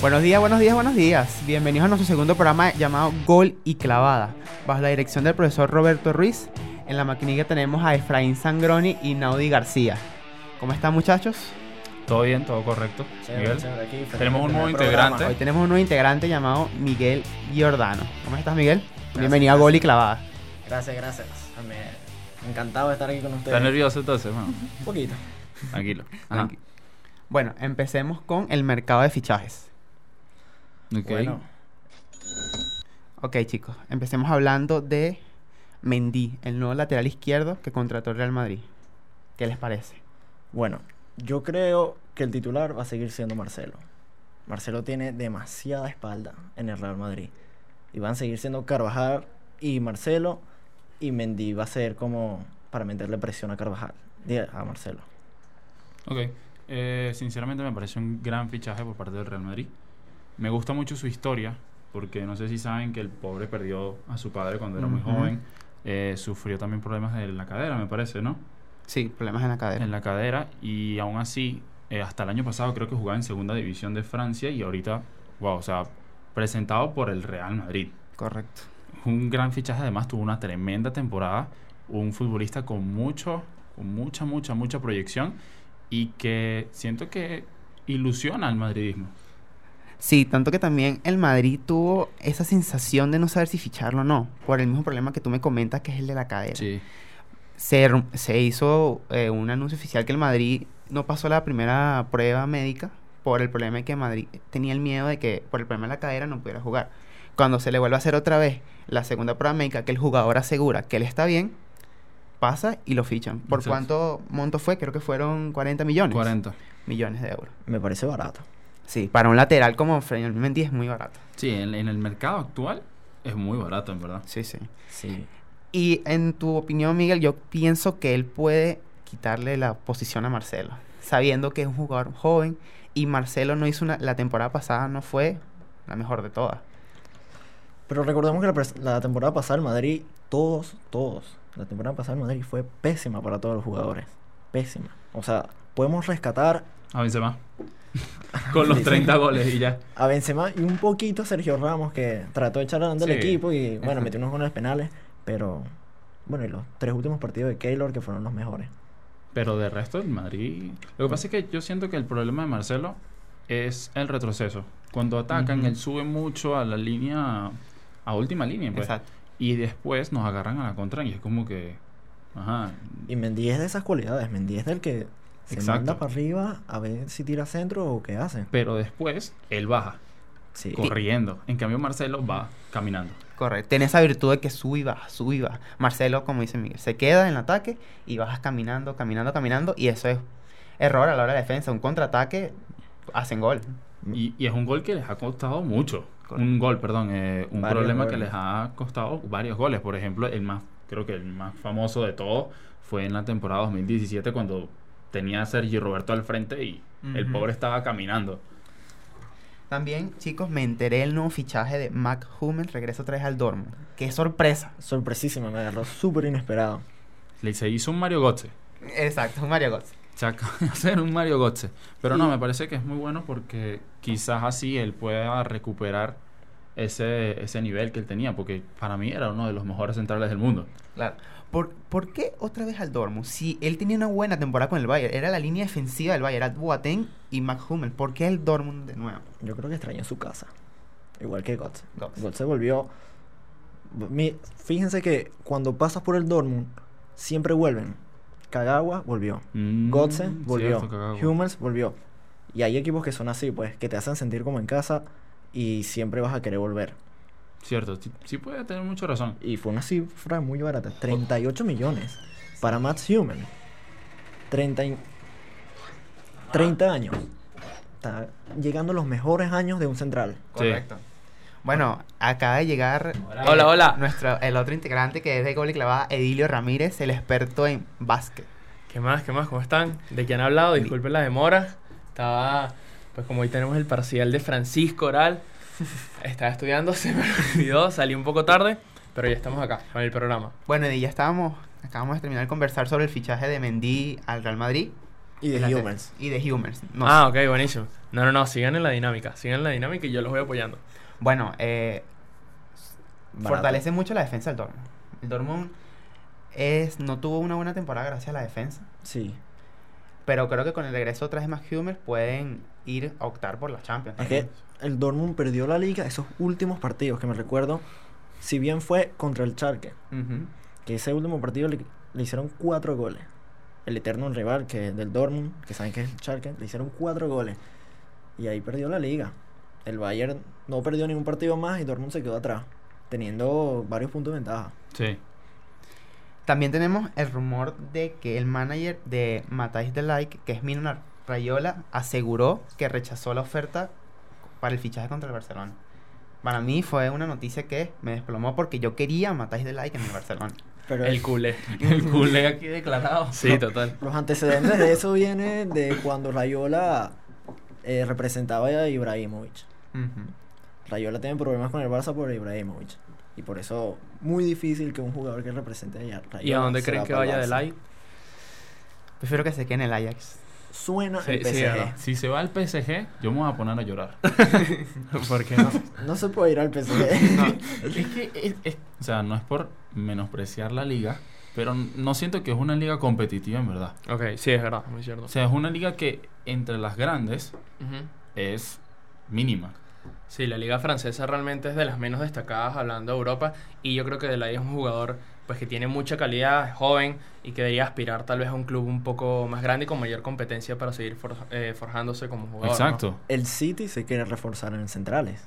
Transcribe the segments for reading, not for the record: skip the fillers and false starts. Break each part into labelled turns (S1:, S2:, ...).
S1: Buenos días, buenos días, buenos días. Bienvenidos a nuestro segundo programa llamado Gol y Clavada, bajo la dirección del profesor Roberto Ruiz. En la maquinilla tenemos a Efraín Sangroni y Naudi García. ¿Cómo están, muchachos?
S2: Todo bien, todo correcto. Miguel,
S3: Aquí,
S2: tenemos un nuevo integrante.
S1: Hoy tenemos un nuevo integrante llamado Miguel Giordano. ¿Cómo estás, Miguel? Bienvenido a Gol y Clavada.
S3: Gracias. Encantado de estar aquí con ustedes.
S2: ¿Estás nervioso entonces, mano?
S3: Un poquito.
S2: Tranquilo. Ajá.
S1: Bueno, empecemos con el mercado de fichajes.
S2: Ok.
S3: Bueno,
S1: Ok, chicos, empecemos hablando de Mendy, el nuevo lateral izquierdo que contrató el Real Madrid. ¿Qué les parece?
S3: bueno, yo creo que el titular va a seguir siendo Marcelo. Marcelo tiene demasiada espalda en el Real Madrid. Y van a seguir siendo Carvajal y Marcelo. Y Mendy va a ser como para meterle presión a Carvajal. A Marcelo.
S2: Ok. Sinceramente me parece un gran fichaje por parte del Real Madrid. Me gusta mucho su historia, porque no sé si saben que el pobre perdió a su padre cuando era muy joven. Sufrió también problemas de la cadera, me parece, ¿no?
S1: Sí, problemas en la cadera.
S2: En la cadera, y aún así, hasta el año pasado creo que jugaba en segunda división de Francia y ahorita, wow, o sea, presentado por el Real Madrid.
S1: Correcto.
S2: Un gran fichaje, además tuvo una tremenda temporada, un futbolista con mucha proyección y que siento que ilusiona al madridismo.
S1: Sí, tanto que también el Madrid tuvo esa sensación de no saber si ficharlo o no, por el mismo problema que tú me comentas, que es el de la cadera.
S2: Sí.
S1: Se hizo un anuncio oficial que el Madrid no pasó la primera prueba médica por el problema de que Madrid tenía el miedo de que por el problema de la cadera no pudiera jugar. Cuando se le vuelve a hacer otra vez la segunda prueba médica, que el jugador asegura que él está bien, pasa y lo fichan. ¿Por
S2: Exacto.
S1: cuánto monto fue? Creo que fueron 40 millones.
S2: 40.
S1: Millones de euros.
S3: Me parece barato.
S1: Sí, para un lateral como Fred Mendy es muy barato.
S2: Sí, en el mercado actual es muy barato, en verdad.
S1: Sí, sí.
S3: Sí.
S1: Y en tu opinión, Miguel, yo pienso que él puede quitarle la posición a Marcelo, sabiendo que es un jugador joven y Marcelo no hizo la temporada pasada no fue la mejor de todas.
S3: Pero recordemos que la temporada pasada el Madrid, la temporada pasada el Madrid fue pésima para todos los jugadores. Pésima. O sea, podemos rescatar
S2: A Benzema. Con los 30 goles y ya.
S3: a Benzema y un poquito a Sergio Ramos, que trató de echar adelante el
S2: Sí.
S3: equipo y bueno, metió unos goles penales, pero bueno, y los 3 últimos partidos de Keylor que fueron los mejores.
S2: Pero de resto el Madrid... Lo que pasa es que yo siento que el problema de Marcelo es el retroceso. Cuando atacan,
S1: Ujú.
S2: él sube mucho a la línea... A última línea, pues.
S1: Exacto.
S2: Y después nos agarran a la contra y es como que... Ajá.
S3: Y Mendy es de esas cualidades, Mendy es del que se
S2: Exacto.
S3: manda para arriba a ver si tira centro o qué hace.
S2: Pero después él baja,
S3: Sí.
S2: corriendo. En cambio Marcelo va caminando.
S1: Correcto. Tiene esa virtud de que sube y baja, sube y baja. Marcelo, como dice Miguel, se queda en el ataque y bajas caminando y eso es error a la hora de la defensa. Un contraataque, hacen gol.
S2: Y es un gol que les ha costado mucho.
S1: Correcto.
S2: Un
S3: Varios
S2: problema que
S3: goles.
S2: les ha costado varios goles. Por ejemplo, creo que el más famoso de todos fue en la temporada 2017 cuando tenía a Sergi Roberto al frente y el
S1: Ujú.
S2: pobre estaba caminando.
S1: También, chicos, me enteré del nuevo fichaje de Mac Hummels, regresa otra vez al Dortmund. ¡Qué sorpresa!
S3: Sorpresísima, me agarró súper inesperado.
S2: Se hizo un Mario Götze.
S1: Exacto, Mario Götze.
S2: Se acaba de hacer un Mario Götze. Pero no, me parece que es muy bueno porque quizás así él pueda recuperar ese nivel que él tenía, porque para mí era uno de los mejores centrales del mundo.
S1: Claro. ¿Por qué otra vez al Dortmund? Si él tenía una buena temporada con el Bayern, era la línea defensiva del Bayern, era Boateng y Mac Hummels. ¿Por qué el Dortmund de nuevo?
S3: Yo creo que extrañó su casa. Igual que Götze.
S1: Götze.
S3: Götze volvió. Fíjense que cuando pasas por el Dortmund, siempre vuelven. Kagawa volvió. Götze volvió.
S2: Cierto, Kagawa.
S3: Hummels volvió. Y hay equipos que son así, pues, que te hacen sentir como en casa y siempre vas a querer volver.
S2: Cierto, sí puede tener mucha razón.
S3: Y fue una cifra muy barata. 38 millones para Mats Hummels. 30 años. Está llegando a los mejores años de un central.
S1: Correcto. Bueno, acaba de llegar
S4: Hola.
S1: el otro integrante que es de Gol y Clavada, Edilio Ramírez, el experto en básquet.
S4: ¿Qué más? ¿Cómo están? ¿De qué han hablado? Disculpen la demora. Estaba, pues como hoy tenemos el parcial de Francisco Oral, estaba estudiando, se me olvidó, salí un poco tarde, pero ya estamos acá con el programa.
S1: Bueno, y ya acabamos de terminar de conversar sobre el fichaje de Mendy al Real Madrid.
S3: Y de
S1: En la
S3: Hummels.
S1: Y de Hummels. No
S4: Ah, ok, buenísimo. No, sigan en la dinámica y yo los voy apoyando.
S1: Bueno,
S3: Barato.
S1: fortalece mucho la defensa del Dortmund. El Dortmund no tuvo una buena temporada gracias a la defensa,
S3: Sí.
S1: pero creo que con el regreso otra vez más Hummels pueden ir a optar por la Champions.
S3: Es que el Dortmund perdió la liga esos últimos partidos que me recuerdo, si bien fue contra el Schalke,
S1: Ujú.
S3: que ese último partido le hicieron 4 goles. El eterno rival que del Dortmund, que saben que es el Schalke, le hicieron 4 goles. Y ahí perdió la liga. El Bayern no perdió ningún partido más y Dortmund se quedó atrás, teniendo varios puntos de ventaja.
S2: Sí.
S1: También tenemos el rumor de que el manager de Matthijs de Ligt, que es Mino Raiola, aseguró que rechazó la oferta para el fichaje contra el Barcelona. Para mí fue una noticia que me desplomó porque yo quería a Matthijs de Ligt en el Barcelona.
S3: Pero
S4: El culé.
S2: El culé aquí declarado.
S4: Sí, total.
S3: los antecedentes de eso vienen de cuando Raiola representaba a Ibrahimovic.
S1: Ujú.
S3: Raiola tiene problemas con el Barça por Ibrahimovic. Y por eso muy difícil que un jugador que represente a Raiola
S4: ¿Y a dónde
S3: se
S4: creen
S3: va
S4: que
S3: para el
S4: vaya de
S3: Barça.
S4: Light?
S1: Prefiero que se quede en el Ajax.
S3: Suena
S4: Sí,
S3: el
S4: sí,
S3: PSG.
S4: ¿verdad?
S2: Si se va al PSG, yo me voy a poner a llorar.
S4: ¿Por qué no?
S3: No se puede ir al PSG.
S2: Es que, o sea, no es por menospreciar la liga, pero no siento que es una liga competitiva en verdad.
S4: Ok, sí, es verdad, muy cierto.
S2: O sea, es una liga que entre las grandes
S4: Ujú.
S2: es mínima.
S4: Sí, la liga francesa realmente es de las menos destacadas hablando de Europa y yo creo que De Ligt es un jugador pues que tiene mucha calidad, es joven y que debería aspirar tal vez a un club un poco más grande y con mayor competencia para seguir forjándose como jugador.
S2: Exacto.
S3: El City se quiere reforzar en centrales.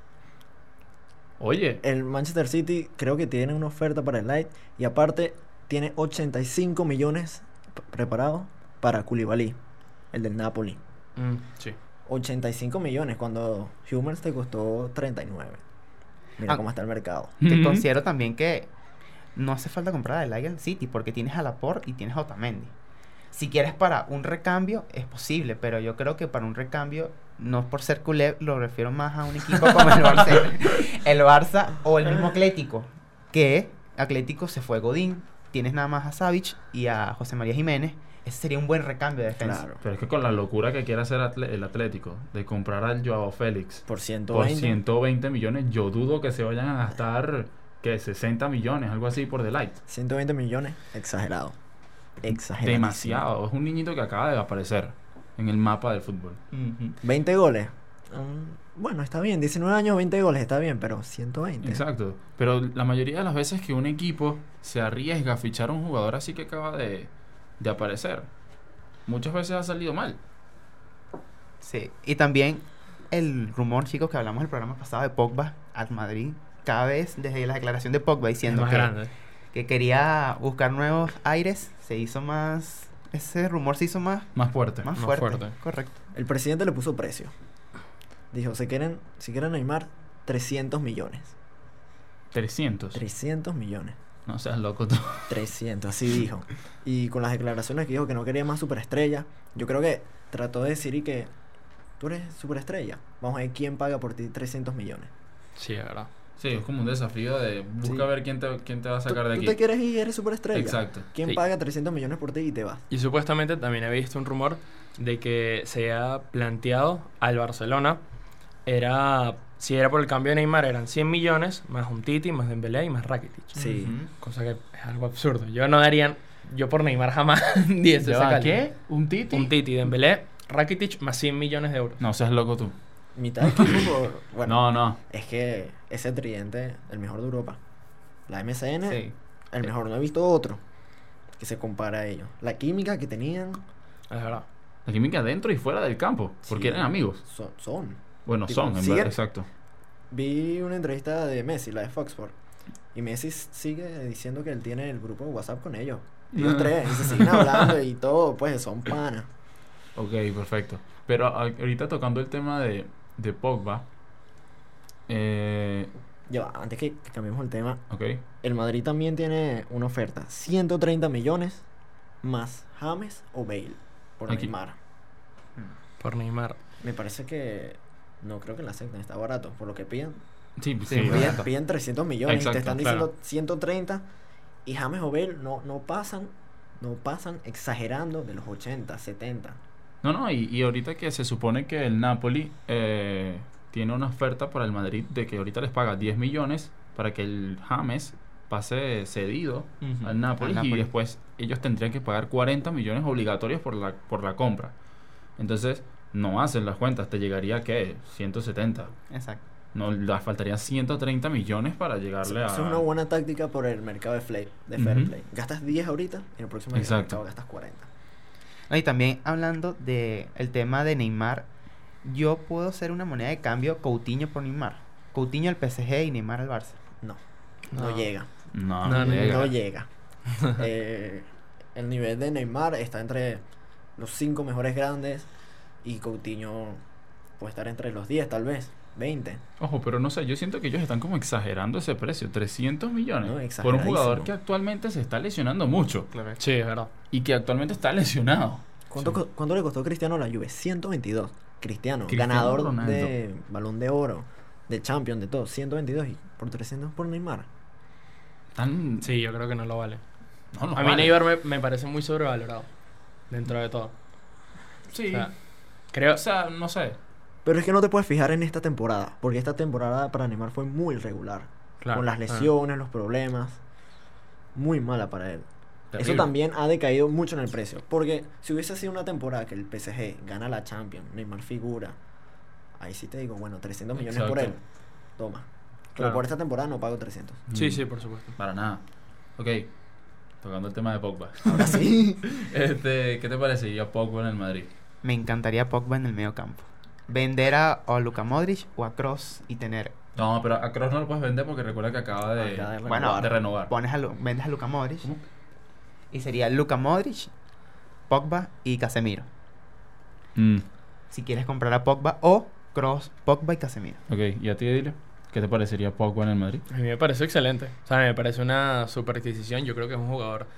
S2: Oye,
S3: El Manchester City creo que tiene una oferta para el Light y aparte tiene 85 millones preparados para Koulibaly, el del Napoli.
S4: ¿No? Sí.
S3: 85 millones cuando Hummels te costó 39. Mira
S1: Ah.
S3: cómo está el mercado.
S1: Que
S2: Ujú.
S1: considero también que no hace falta comprar el Light al City porque tienes a Laporte y tienes a Otamendi. Si quieres para un recambio, es posible, pero yo creo que para un recambio, no por ser culé, lo refiero más a un equipo como el Barça, el Barça o el mismo Atlético, que Atlético se fue Godín, tienes nada más a Savic y a José María Jiménez, ese sería un buen recambio de defensa.
S3: Claro.
S2: pero es que con la locura que quiere hacer el Atlético de comprar al Joao Félix
S3: Por
S2: por
S3: 120.
S2: 120 millones, yo dudo que se vayan a gastar, ¿qué? 60 millones, algo así por Delight.
S3: 120 millones, exagerado. Exagerado.
S2: Demasiado. Es un niñito que acaba de aparecer en el mapa del fútbol.
S1: Ujú.
S3: 20 goles. Bueno, está bien. 19 años, 20 goles, está bien, pero 120.
S2: Exacto. Pero la mayoría de las veces que un equipo se arriesga a fichar a un jugador así que acaba de aparecer, muchas veces ha salido mal.
S1: Sí, y también el rumor, chicos, que hablamos el programa pasado de Pogba al Madrid, cada vez desde la declaración de Pogba
S4: Es
S1: diciendo
S4: más grande.
S1: que quería buscar nuevos aires, se hizo más, ese rumor se hizo más
S2: Más fuerte.
S1: Más
S4: Más
S1: fuerte.
S4: fuerte.
S1: Correcto.
S3: El presidente le puso precio. Dijo, si quieren Neymar, 300 millones.
S2: 300.
S3: 300 millones.
S2: No seas loco tú.
S3: 300, así dijo. Y con las declaraciones que dijo que no quería más superestrella, yo creo que trató de decir y que tú eres superestrella. Vamos a ver quién paga por ti 300 millones.
S4: Sí, es verdad.
S2: Sí, es como un desafío de busca
S3: Sí.
S2: ver quién te va a sacar
S3: Tú,
S2: de
S3: tú
S2: aquí.
S3: te quieres ir y eres superestrella.
S2: Exacto.
S3: ¿Quién
S4: Sí.
S3: paga 300 millones por ti y te vas?
S4: Y supuestamente también he visto un rumor de que se ha planteado al Barcelona, si era por el cambio de Neymar, eran 100 millones, más Umtiti, más Dembélé y más Rakitic.
S3: Sí.
S2: Ujú.
S4: Cosa que es algo absurdo. Yo por Neymar jamás diese
S2: ¿Ya
S4: esa
S2: va?
S4: cantidad.
S2: ¿Qué? ¿Un Titi?
S4: Umtiti, Dembélé, Rakitic, más 100 millones de euros.
S2: No seas loco tú.
S3: Mitad de equipo por... Bueno,
S2: No.
S3: es que ese tridente, el mejor de Europa. La MSN,
S1: Sí.
S3: el mejor. No he visto otro que se compara a ellos. La química que tenían
S4: Es verdad.
S2: La química dentro y fuera del campo. Porque
S3: Sí.
S2: eran amigos.
S3: son.
S2: Bueno,
S3: Tipo,
S2: son, en
S3: siguen-
S2: verdad, exacto.
S3: Vi una entrevista de Messi, la de Fox Sports. Y Messi sigue diciendo que él tiene el grupo de WhatsApp con ellos. Ellos
S2: Ah.
S3: tres. Y se siguen hablando y todo, pues son panas.
S2: Ok, perfecto. Pero ahorita tocando el tema de Pogba.
S3: Ya va, antes que cambiemos el tema,
S2: Ok.
S3: el Madrid también tiene una oferta. 130 millones más James o Bale por
S2: Aquí.
S3: Neymar.
S4: Por Neymar.
S3: Me parece que no creo que la acepten, está barato. Por lo que piden,
S2: Sí,
S1: Sí,
S2: sí.
S3: piden 300 millones y
S2: Exacto,
S3: te están
S4: claro.
S3: diciendo 130 y James o Bale no pasan no pasan exagerando de los 80, 70.
S2: No, y ahorita que se supone que el Napoli tiene una oferta para el Madrid de que ahorita les paga 10 millones para que el James pase cedido
S4: Ujú.
S2: al Napoli,
S1: Al Napoli.
S2: y después ellos tendrían que pagar 40 millones obligatorios por la compra. Entonces, no hacen las cuentas, te llegaría, ¿qué? 170.
S1: Exacto.
S2: No, le faltarían 130 millones para llegarle a...
S3: Eso es una buena táctica por el mercado de fair
S2: Ujú.
S3: play. Gastas 10 ahorita y en el próximo
S2: Exacto.
S3: mercado gastas 40.
S1: No, y también hablando de el tema de Neymar, yo puedo hacer una moneda de cambio Coutinho por Neymar. Coutinho al PSG y Neymar al Barça.
S3: No
S4: No.
S3: llega.
S2: No,
S4: No,
S2: no
S4: no
S2: llega.
S3: No llega. El nivel de Neymar está entre los 5 mejores grandes y Coutinho puede estar entre los 10 tal vez, 20.
S2: Ojo, pero no sé, yo siento que ellos están como exagerando ese precio, 300 millones
S3: No,
S2: por un
S3: exageradísimo.
S2: jugador que actualmente se está lesionando mucho
S1: Claro.
S4: Sí, es verdad.
S2: y que actualmente está lesionado.
S3: ¿Cuánto le costó Cristiano a la Juve? 122. Cristiano,
S2: Cristiano
S3: ganador
S2: Ronaldo.
S3: de Balón de Oro, de Champions, de todo. 122 y por 300 por Neymar.
S2: Tan...
S4: Sí, yo creo que no lo vale.
S2: no, no
S4: A mí
S2: vale.
S4: Neymar me parece muy sobrevalorado. Dentro de todo.
S2: Sí.
S4: O sea, creo...
S2: O sea, no sé.
S3: Pero es que no te puedes fijar en esta temporada, porque esta temporada para Neymar fue muy regular.
S4: Claro,
S3: Con las
S4: claro.
S3: lesiones, los problemas. Muy mala para él.
S2: Terrible.
S3: Eso también ha decaído mucho en el precio. Porque si hubiese sido una temporada que el PSG gana la Champions, Neymar figura, ahí sí te digo, bueno, 300 millones por él.
S2: Exacto.
S3: Toma. Pero
S4: Claro.
S3: por esta temporada no pago 300.
S4: Sí, sí, por supuesto.
S2: Para nada. Ok, tocando el tema de Pogba.
S3: Ahora sí.
S2: ¿Qué te parecería Pogba en el Madrid?
S1: Me encantaría Pogba en el medio campo. Vender a Luka Modric o a Kroos y tener...
S2: No, pero a Kroos no lo puedes vender porque recuerda que acaba de
S3: Acaba
S1: Bueno,
S2: de renovar.
S1: vendes a Luka Modric
S2: ¿Cómo?
S1: y sería Luka Modric, Pogba y Casemiro.
S2: Mm,
S1: Si quieres comprar a Pogba o Kroos, Pogba y Casemiro.
S2: ok, ¿y a ti, Edile? ¿Qué te parecería Pogba en el Madrid?
S4: A mí me parece excelente. O sea, me parece una super adquisición. Yo creo que es un jugador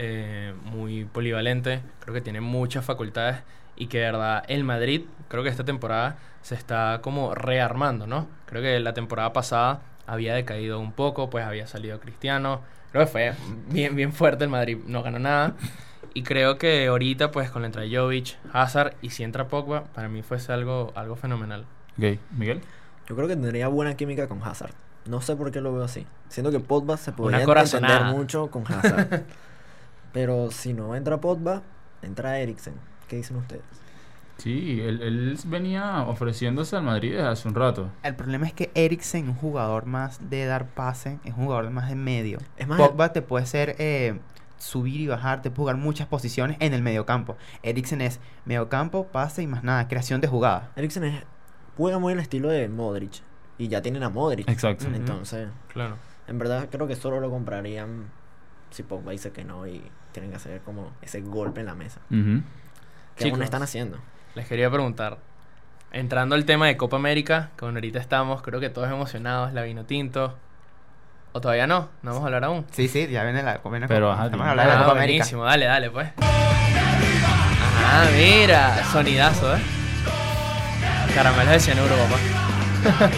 S4: muy polivalente. Creo que tiene muchas facultades. Y que de verdad el Madrid, creo que esta temporada se está como rearmando, ¿no? Creo que la temporada pasada había decaído un poco, pues había salido Cristiano. Creo que fue bien fuerte el Madrid, no ganó nada. Y creo que ahorita, pues con la entrada de Jovic, Hazard y si entra Pogba, para mí fuese algo fenomenal.
S2: Ok, ¿Miguel?
S3: Yo creo que tendría buena química con Hazard. No sé por qué lo veo así. Siento que Pogba se podría
S4: corazonada.
S3: entender mucho con Hazard. Pero si no entra Pogba, entra Eriksen. ¿Qué dicen ustedes?
S2: Sí, él venía ofreciéndose al Madrid desde hace un rato.
S1: El problema es que Eriksen es un jugador más de dar pase, es un jugador más de medio.
S3: Es más,
S1: Pogba te puede hacer subir y bajar, te puede jugar muchas posiciones en el mediocampo. Eriksen es mediocampo, pase y más nada, creación de jugada.
S3: Eriksen juega muy el estilo de Modric. Y ya tienen a Modric.
S2: Exacto.
S4: Ujú.
S3: Entonces,
S4: Claro.
S3: en verdad creo que solo lo comprarían si Pogba dice que no y tienen que hacer como ese golpe en la mesa.
S2: Ujú.
S3: Que aún
S4: Chicos.
S3: están haciendo.
S4: Les quería preguntar, entrando al tema de Copa América, que ahorita estamos, creo que todos emocionados, la vino tinto. ¿O todavía no? ¿No vamos a hablar aún?
S1: Sí, ya viene la
S2: Pero, ajá,
S1: estamos
S2: dime.
S1: hablando de la Copa América.
S4: buenísimo, dale, pues. Ah, mira, sonidazo, Caramelos de cianuro, papá.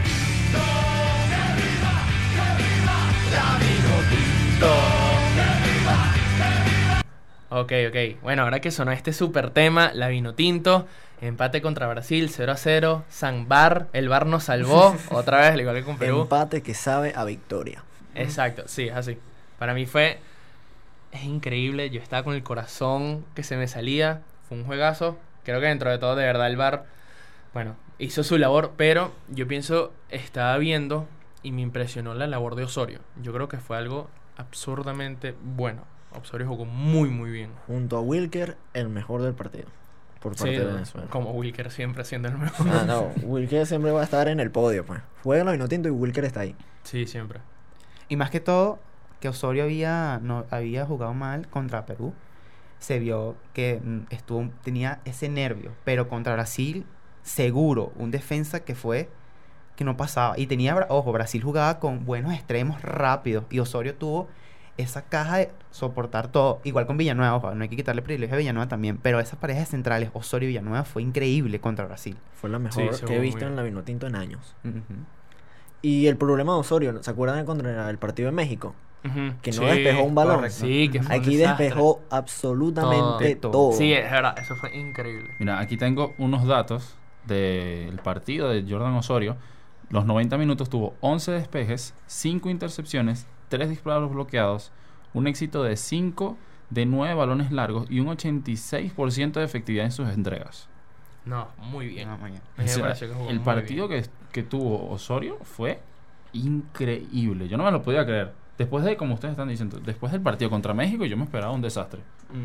S4: Ok. Bueno, ahora que sonó este super tema, la vino tinto, empate contra Brasil, 0-0, San Bar, el Bar nos salvó, otra vez, al igual que con Perú.
S3: Empate que sabe a victoria.
S4: Exacto, sí, es así. Para mí es increíble, yo estaba con el corazón que se me salía, fue un juegazo. Creo que dentro de todo, de verdad, el VAR, bueno, hizo su labor, pero yo pienso, estaba viendo y me impresionó la labor de Osorio. Yo creo que fue algo absurdamente bueno. Osorio jugó muy bien.
S3: Junto a Wilker, el mejor del partido. Por parte
S4: Sí,
S3: de Venezuela.
S4: como Wilker siempre siendo el mejor.
S3: Ah, no, Wilker siempre va a estar en el podio, pues. Juegan los Vinotinto y Wilker está ahí.
S4: Sí, siempre.
S1: Y más que todo, que Osorio había jugado mal contra Perú. Se vio que tenía ese nervio. Pero contra Brasil, seguro, un defensa que no pasaba. Y Brasil jugaba con buenos extremos rápidos. Y Osorio tuvo esa caja de soportar todo. Igual con Villanueva, ojo, no hay que quitarle privilegio a Villanueva también. Pero esas parejas centrales, Osorio y Villanueva, fue increíble contra Brasil.
S3: Fue la mejor
S4: se
S3: que he
S4: jugó
S3: visto
S4: muy
S3: en la Vinotinto en años.
S1: Ujú.
S3: Y el problema de Osorio, ¿se acuerdan contra el partido de México?
S4: Ujú.
S3: que no
S4: Sí,
S3: despejó un balón.
S1: correcto.
S4: Sí, que fue un
S3: Aquí
S4: desastre.
S3: despejó absolutamente
S1: Todo.
S3: todo.
S4: Sí, es verdad, eso fue increíble.
S2: Mira, aquí tengo unos datos del partido de Jordan Osorio. Los 90 minutos tuvo 11 despejes, 5 intercepciones, 3 disparos bloqueados, un éxito de 5 de 9 balones largos y un 86% de efectividad en sus entregas.
S4: No, muy bien.
S1: No, muy bien.
S4: A mí
S2: O
S4: me
S2: sea,
S4: pareció que jugó
S2: el
S4: muy
S2: partido
S4: bien.
S2: que tuvo Osorio fue increíble. Yo no me lo podía creer. Después de, como ustedes están diciendo, después del partido contra México, yo me esperaba un desastre.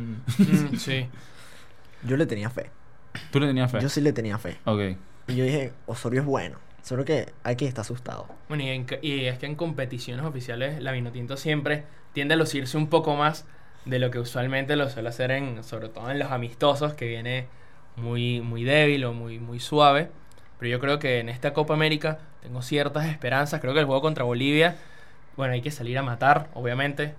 S4: Sí.
S3: Yo le tenía fe.
S2: ¿Tú le tenías fe?
S3: Yo sí le tenía fe.
S2: Ok.
S3: Y yo dije, Osorio es bueno. Solo que hay que estar asustado.
S4: Bueno, y es que en competiciones oficiales la Vinotinto siempre tiende a lucirse un poco más de lo que usualmente lo suele hacer sobre todo en los amistosos, que viene muy, muy débil o muy suave. Pero yo creo que en esta Copa América tengo ciertas esperanzas. Creo que el juego contra Bolivia, bueno, hay que salir a matar, obviamente.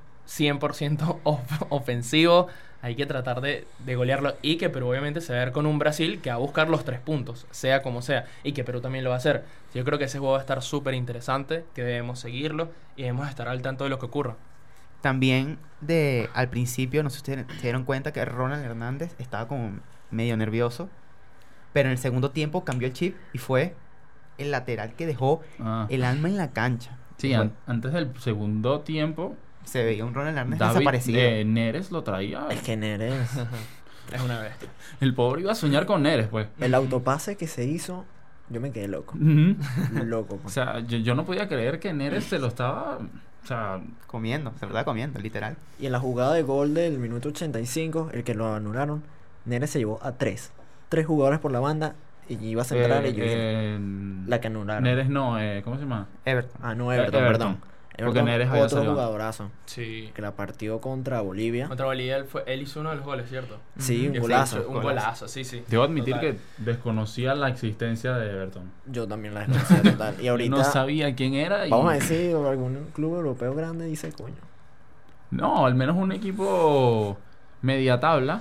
S4: 100% ofensivo. Hay que tratar de golearlo. Y que Perú obviamente se va a ver con un Brasil que va a buscar los 3 puntos, sea como sea. Y que Perú también lo va a hacer. Yo creo que ese juego va a estar súper interesante, que debemos seguirlo y debemos estar al tanto de lo que ocurra.
S1: También al principio, no sé si ustedes se dieron cuenta que Ronald Hernández estaba como medio nervioso, pero en el segundo tiempo cambió el chip y fue el lateral que dejó
S2: Ah.
S1: el alma en la cancha.
S2: Sí,
S1: Fue-
S2: antes del segundo tiempo,
S1: se veía un Ronald Hernández
S2: David
S1: desaparecido.
S2: Neres lo traía.
S3: Es que Neres,
S4: Es una bestia.
S2: El pobre iba a soñar con Neres, pues.
S3: el autopase que se hizo, yo me quedé loco.
S2: Ujú.
S3: Loco.
S2: O
S3: pues.
S2: sea, yo no podía creer que Neres se lo estaba... O sea,
S1: Comiendo, se lo estaba comiendo, literal.
S3: Y en la jugada de gol del minuto 85, el que lo anularon, Neres se llevó a 3 jugadores por la banda y iba a centrar y yo dije, la que anularon.
S2: Neres no, ¿cómo se llama?
S1: Everton.
S3: Ah, no, Everton,
S2: Everton.
S3: perdón.
S2: Porque
S3: Everton,
S2: Neres había
S3: otro
S2: salido.
S3: jugadorazo
S4: Sí.
S3: que la partió contra Bolivia.
S4: Contra Bolivia él hizo uno de los goles, ¿cierto?
S3: Sí, un
S4: Que
S3: golazo.
S4: fue un golazo, sí, sí.
S2: Debo admitir
S4: Total.
S2: que desconocía la existencia de Everton.
S3: Yo también la desconocía total. Y ahorita,
S2: No sabía quién era.
S3: vamos a decir, algún club europeo grande dice, coño.
S2: No, al menos un equipo media tabla.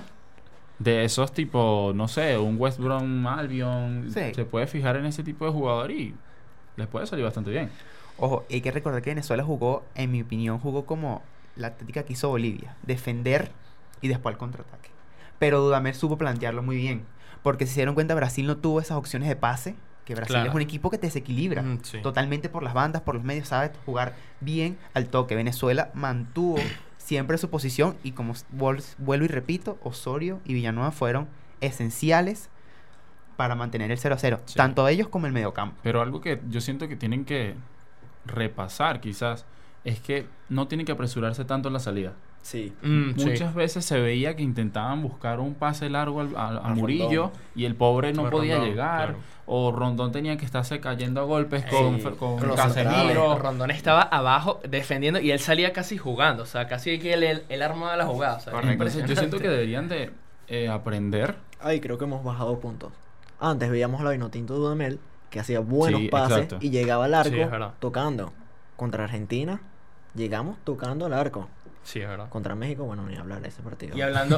S2: De esos tipo, no sé, un West Brom Albion.
S1: Sí.
S2: Se puede fijar en ese tipo de jugador y les puede salir bastante bien.
S1: Ojo, hay que recordar que Venezuela jugó, en mi opinión, jugó como la táctica que hizo Bolivia. Defender y después el contraataque. Pero Dudamel supo plantearlo muy bien. Porque si se dieron cuenta, Brasil no tuvo esas opciones de pase. Que Brasil
S4: Claro.
S1: es un equipo que te desequilibra.
S4: Sí.
S1: Totalmente por las bandas, por los medios, sabe jugar bien al toque. Venezuela mantuvo siempre su posición y como vuelvo y repito, Osorio y Villanueva fueron esenciales para mantener el 0-0.
S2: Sí.
S1: Tanto ellos como el mediocampo.
S2: Pero algo que yo siento que tienen que repasar quizás es que no tienen que apresurarse tanto en la salida.
S3: Sí.
S4: Sí.
S2: Muchas veces se veía que intentaban buscar un pase largo a
S3: A
S2: Murillo
S3: Rondón.
S2: y el pobre no
S4: Fue
S2: podía
S4: Rondón,
S2: llegar.
S4: claro.
S2: O Rondón tenía que estarse cayendo a golpes
S3: Sí,
S2: con
S3: con los
S2: Casemiro.
S3: centrales.
S4: Rondón estaba abajo defendiendo y él salía casi jugando. O sea, casi que él armaba la jugada. O sea,
S1: Correcto.
S2: Entonces yo siento que deberían de aprender.
S3: Ay, creo que hemos bajado puntos. Antes veíamos a la Vinotinto Dudamel, que hacía buenos
S2: Sí,
S3: pases
S2: exacto.
S3: y llegaba al arco
S4: Sí, es verdad.
S3: tocando. Contra Argentina, llegamos tocando al arco.
S4: Sí, es verdad.
S3: Contra México, bueno, ni hablar de ese partido.
S4: Y hablando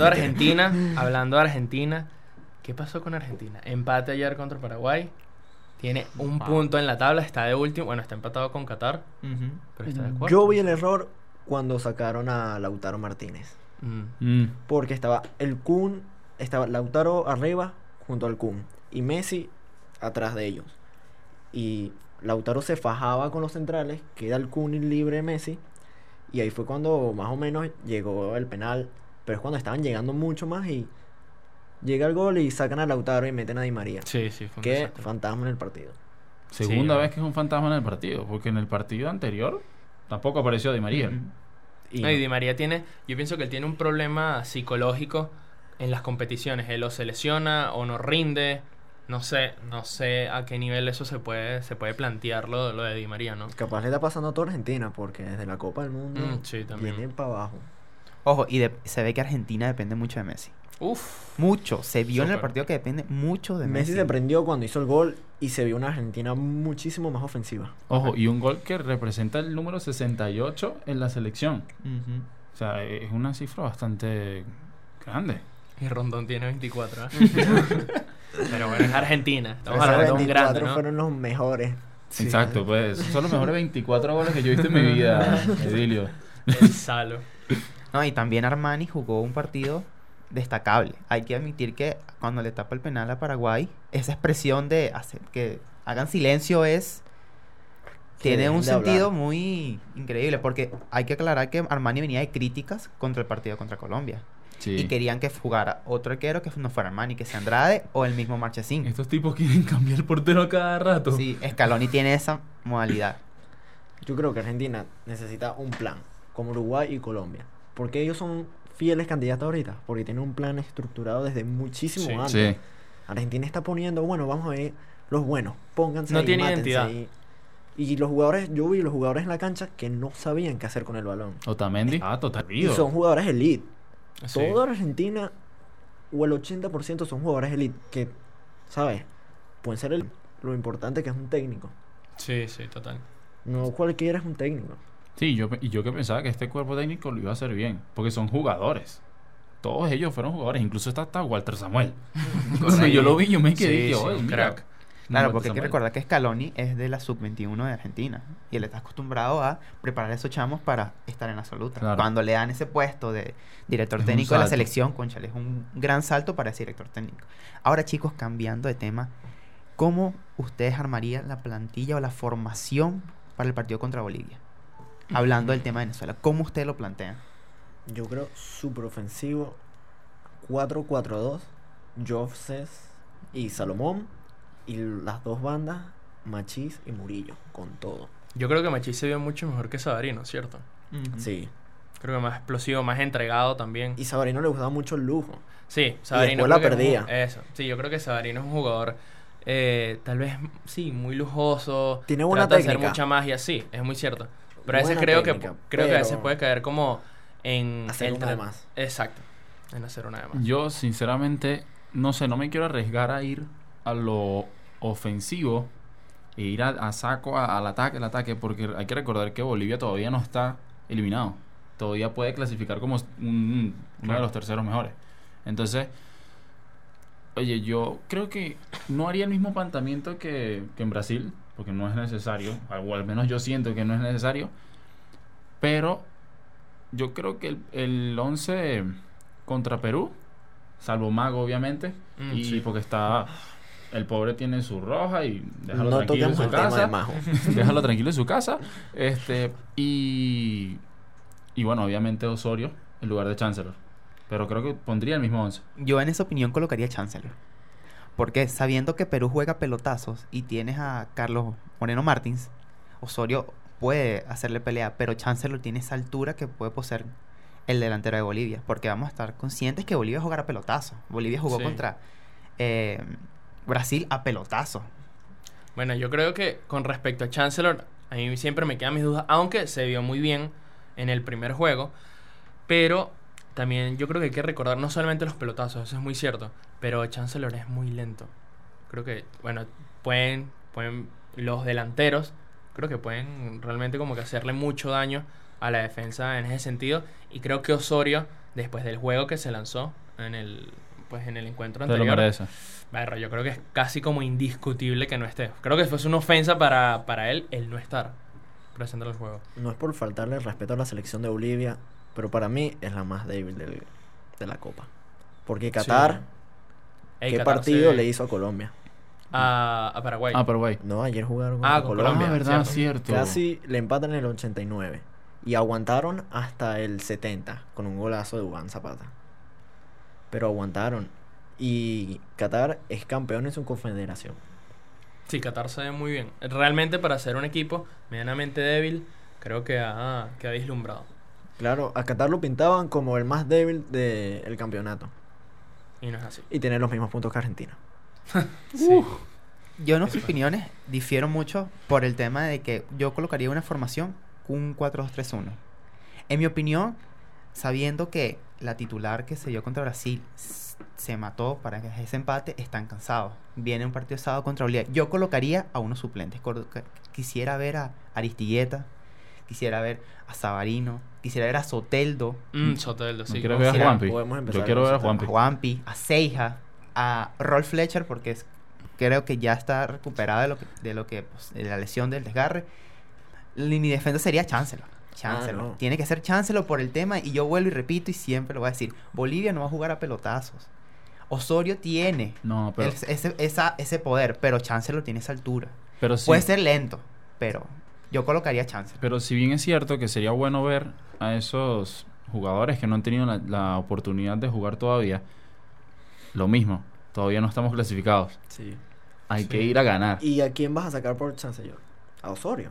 S4: de Argentina, ¿qué pasó con Argentina? Empate ayer contra Paraguay. Tiene un punto en la tabla, está de último. Bueno, está empatado con Qatar, pero está de cuarto.
S3: Yo vi el error cuando sacaron a Lautaro Martínez. Porque estaba el Kun, estaba Lautaro arriba junto al Kun y Messi atrás de ellos. Y Lautaro se fajaba con los centrales, queda el Kun libre de Messi. Y ahí fue cuando más o menos llegó el penal. Pero es cuando estaban llegando mucho más y llega el gol y sacan a Lautaro y meten a Di María.
S4: Sí, fue un
S3: Qué
S4: desastre.
S3: fantasma en el partido.
S2: Segunda
S4: Sí,
S2: vez que es un fantasma en el partido. Porque en el partido anterior tampoco apareció Di María.
S4: No, y Di María yo pienso que él tiene un problema psicológico en las competiciones. Él o se lesiona o no rinde. No sé a qué nivel eso se puede plantear lo de Di María, ¿no?
S3: Capaz le está pasando a toda Argentina porque desde la Copa del Mundo
S4: Sí, también.
S3: viene para abajo.
S1: Ojo, y se ve que Argentina depende mucho de Messi.
S4: Uf.
S1: Mucho. Se vio en el
S4: Súper.
S1: partido que depende mucho de Messi.
S3: Messi se prendió cuando hizo el gol y se vio una Argentina muchísimo más ofensiva.
S2: Ojo, y un gol que representa el número 68 en la selección.
S1: Ujú.
S2: O sea, es una cifra bastante grande.
S4: Y Rondón tiene 24, ¿eh? Pero bueno, es Argentina. Estamos
S3: Esos
S4: hablando de un
S3: 24
S4: grande, ¿no?
S3: fueron los mejores. Sí.
S2: Exacto, pues esos son los mejores 24 goles que yo he visto en mi vida, Edilio.
S4: El Salo.
S1: No, y también Armani jugó un partido destacable. Hay que admitir que cuando le tapa el penal a Paraguay, esa expresión de hacer que hagan silencio tiene
S3: dejen
S1: un
S3: de
S1: sentido
S3: hablar.
S1: muy increíble, porque hay que aclarar que Armani venía de críticas contra el partido contra Colombia.
S2: Sí.
S1: Y querían que jugara otro arquero que no fuera Armani, que sea Andrade o el mismo Marchesín.
S2: Estos tipos quieren cambiar el portero a cada rato.
S1: Sí, Scaloni tiene esa modalidad.
S3: Yo creo que Argentina necesita un plan, como Uruguay y Colombia. Porque ellos son fieles candidatos ahorita, porque tienen un plan estructurado desde muchísimo
S4: Sí.
S3: antes.
S2: Sí.
S3: Argentina está poniendo, bueno, vamos a ver los buenos, pónganse
S4: No
S3: ahí,
S4: tiene
S3: mátense
S4: identidad.
S3: ahí. Y los jugadores, yo vi los jugadores en la cancha que no sabían qué hacer con el balón.
S2: Otamendi. Total.
S3: Y son jugadores elite.
S4: Sí.
S3: Toda Argentina, o el 80% son jugadores elite, que, ¿sabes? Pueden ser lo importante que es un técnico.
S4: Sí, total.
S3: No cualquiera es un técnico.
S2: Sí, yo que pensaba que este cuerpo técnico lo iba a hacer bien, porque son jugadores. Todos ellos fueron jugadores, incluso está hasta Walter Samuel. Cuando yo lo vi, yo me quedé,
S4: Sí,
S2: "Oye,
S4: un
S2: mira,
S4: crack".
S1: Claro,
S2: Walter
S1: porque hay que
S2: Samuel.
S1: recordar que Scaloni es de la sub-21 de Argentina y él está acostumbrado a preparar a esos chamos para estar en la absoluta.
S2: Claro.
S1: Cuando le dan ese puesto de director
S2: Es un
S1: técnico de la
S2: salto.
S1: selección, cónchale, es un gran salto para ese director técnico. Ahora, chicos, cambiando de tema, ¿cómo ustedes armarían la plantilla o la formación para el partido contra Bolivia? Hablando del tema de Venezuela, ¿cómo ustedes lo plantean?
S3: Yo creo súper ofensivo. 4-4-2. Jofses y Salomón. Y las dos bandas, Machís y Murillo, con todo.
S4: Yo creo que Machís se vio mucho mejor que Sabarino, ¿cierto?
S3: Sí.
S4: Creo que más explosivo, más entregado también.
S3: Y Sabarino le gustaba mucho el lujo.
S4: Sí, Sabarino
S3: después la
S4: creo que es
S3: perdía.
S4: eso. Sí, yo creo que Sabarino es un jugador tal vez, sí, muy lujoso.
S3: Tiene buena
S4: trata de hacer
S3: técnica.
S4: mucha magia, sí, es muy cierto. Pero a veces
S3: Buena
S4: creo
S3: técnica,
S4: que a veces
S3: pero
S4: puede caer como en
S3: hacer
S4: el
S3: una de
S4: tra-
S3: más.
S4: Exacto, en hacer una de más.
S2: Yo, sinceramente, no sé, no me quiero arriesgar a ir a lo ofensivo e ir a saco al ataque, porque hay que recordar que Bolivia todavía no está eliminado. Todavía puede clasificar como uno de los terceros mejores. Entonces, oye, yo creo que no haría el mismo planteamiento que en Brasil, porque no es necesario, o al menos yo siento que no es necesario, pero yo creo que el 11 contra Perú, salvo Mago obviamente, y
S4: Sí.
S2: porque está, el pobre tiene su roja y déjalo
S3: No
S2: tranquilo en
S3: toquemos
S2: su
S3: el tema de
S2: casa,
S3: Majo.
S2: déjalo tranquilo en su casa, y bueno, obviamente Osorio en lugar de Chancellor, pero creo que pondría el mismo 11.
S1: Yo en esa opinión colocaría Chancellor. Porque sabiendo que Perú juega pelotazos y tienes a Carlos Moreno Martins, Osorio puede hacerle pelea, pero Chancellor tiene esa altura que puede poseer el delantero de Bolivia. Porque vamos a estar conscientes que Bolivia jugará pelotazos. Bolivia jugó
S4: Sí.
S1: contra Brasil a pelotazos.
S4: Bueno, yo creo que con respecto a Chancellor, a mí siempre me quedan mis dudas, aunque se vio muy bien en el primer juego, pero también yo creo que hay que recordar no solamente los pelotazos, eso es muy cierto, pero Chancellor es muy lento. Creo que, bueno, pueden los delanteros, creo que pueden realmente como que hacerle mucho daño a la defensa en ese sentido, y creo que Osorio, después del juego que se lanzó en el encuentro
S2: Te lo
S4: anterior,
S2: merece.
S4: Berro, yo creo que es casi como indiscutible que no esté. Creo que fuese una ofensa para él el no estar presente en el juego.
S3: No es por faltarle el respeto a la selección de Bolivia, pero para mí es la más débil de la Copa. Porque Qatar,
S4: Ey,
S3: ¿qué
S4: Qatar
S3: partido
S4: se-
S3: le hizo a Colombia?
S4: a Paraguay?
S2: Paraguay.
S3: No, ayer jugaron
S4: Ah,
S3: contra
S4: con
S3: Colombia.
S4: Colombia,
S2: verdad,
S4: cierto.
S2: cierto.
S3: Casi le empatan en el 89. Y aguantaron hasta el 70 con un golazo de Duván Zapata. Pero aguantaron. Y Qatar es campeón en su confederación.
S4: Sí, Qatar se ve muy bien. Realmente para ser un equipo medianamente débil, creo que ha vislumbrado.
S3: Claro, a Qatar lo pintaban como el más débil del campeonato.
S4: Y no es así.
S3: Y tener los mismos puntos que Argentina.
S4: Sí.
S1: Yo en mis opiniones difiero mucho por el tema de que yo colocaría una formación un 4-2-3-1. En mi opinión, sabiendo que la titular que se dio contra Brasil se mató para que ese empate, están cansados. Viene un partido sábado contra Bolivia. Yo colocaría a unos suplentes. Quisiera ver a Aristigueta, quisiera ver a Sabarino, quisiera ver a Soteldo,
S4: Soteldo,
S2: No
S4: sí.
S2: quiero ver a
S1: Quisiera-
S2: Juanpi.
S3: podemos empezar
S2: Yo quiero
S3: con
S2: ver a
S3: ese tema.
S2: Juanpi.
S1: a Juanpi, a Seija, a Rolf Fletcher, porque es creo que ya está recuperada de la lesión del desgarre. Mi defensa sería Chancellor.
S3: No.
S1: Tiene que ser Chancellor por el tema, y yo vuelvo y repito y siempre lo voy a decir. Bolivia no va a jugar a pelotazos. Osorio tiene
S2: No, pero...
S1: ese poder, pero Chancellor tiene esa altura.
S2: Pero sí.
S1: Puede ser lento, pero yo colocaría Chancellor.
S2: Pero si bien es cierto que sería bueno ver a esos jugadores que no han tenido la oportunidad de jugar todavía, lo mismo, todavía no estamos clasificados.
S4: Sí.
S2: Hay que ir a ganar.
S3: ¿Y a quién vas a sacar por Chancellor? ¿A Osorio?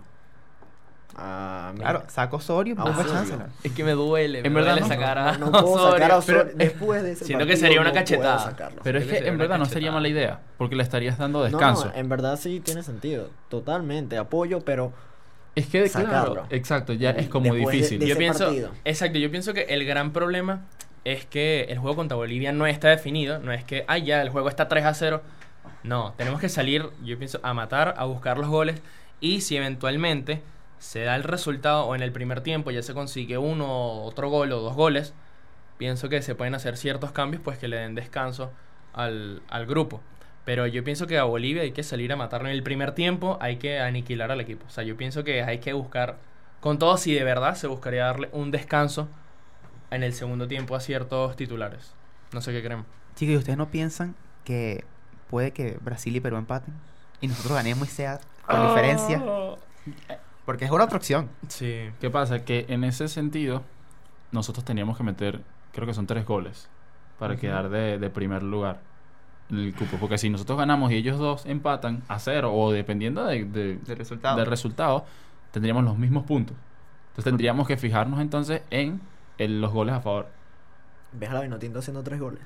S1: Claro, saco Osorio, pongo a
S3: Osorio.
S1: Chancellor.
S4: Es que me duele,
S2: En
S4: me
S2: verdad
S4: duele
S2: no.
S4: sacar a
S3: No puedo sacar a Osorio.
S4: pero-
S3: Después de ese
S4: siento que
S3: partido
S4: sería una
S3: no puedo
S4: cachetada.
S3: sacarlo.
S2: Pero es
S4: Creo que
S2: que
S4: sería
S2: en
S4: una
S2: verdad no sería
S4: cachetada.
S2: mala idea, porque le estarías dando
S3: No,
S2: descanso.
S3: en verdad sí tiene sentido. Totalmente, apoyo, pero
S2: Es que,
S3: sacarlo.
S2: claro, exacto, ya es como
S3: Después
S2: difícil.
S3: de
S4: Yo
S3: ese
S4: pienso,
S3: partido.
S4: exacto, yo pienso que el gran problema es que el juego contra Bolivia no está definido, no es que, ya, el juego está 3-0. No, tenemos que salir, yo pienso, a matar, a buscar los goles, y si eventualmente se da el resultado o en el primer tiempo ya se consigue otro gol o 2 goles, pienso que se pueden hacer ciertos cambios pues que le den descanso al grupo. Pero yo pienso que a Bolivia hay que salir a matarlo en el primer tiempo, hay que aniquilar al equipo. O sea, yo pienso que hay que buscar, con todo, si de verdad se buscaría darle un descanso en el segundo tiempo a ciertos titulares. No sé qué creen.
S1: Chicos, ¿y ustedes no piensan que puede que Brasil y Perú empaten y nosotros ganemos y sea por diferencia? Porque es una otra opción.
S4: Sí.
S2: ¿Qué pasa? Que en ese sentido, nosotros teníamos que meter, creo que son 3 goles para quedar de primer lugar en el cupo. Porque si nosotros ganamos y ellos 2 empatan a 0, o dependiendo
S1: Del resultado.
S2: del resultado, tendríamos los mismos puntos. Entonces tendríamos que fijarnos entonces en los goles a favor.
S3: ves a la Vinotinto haciendo 3 goles.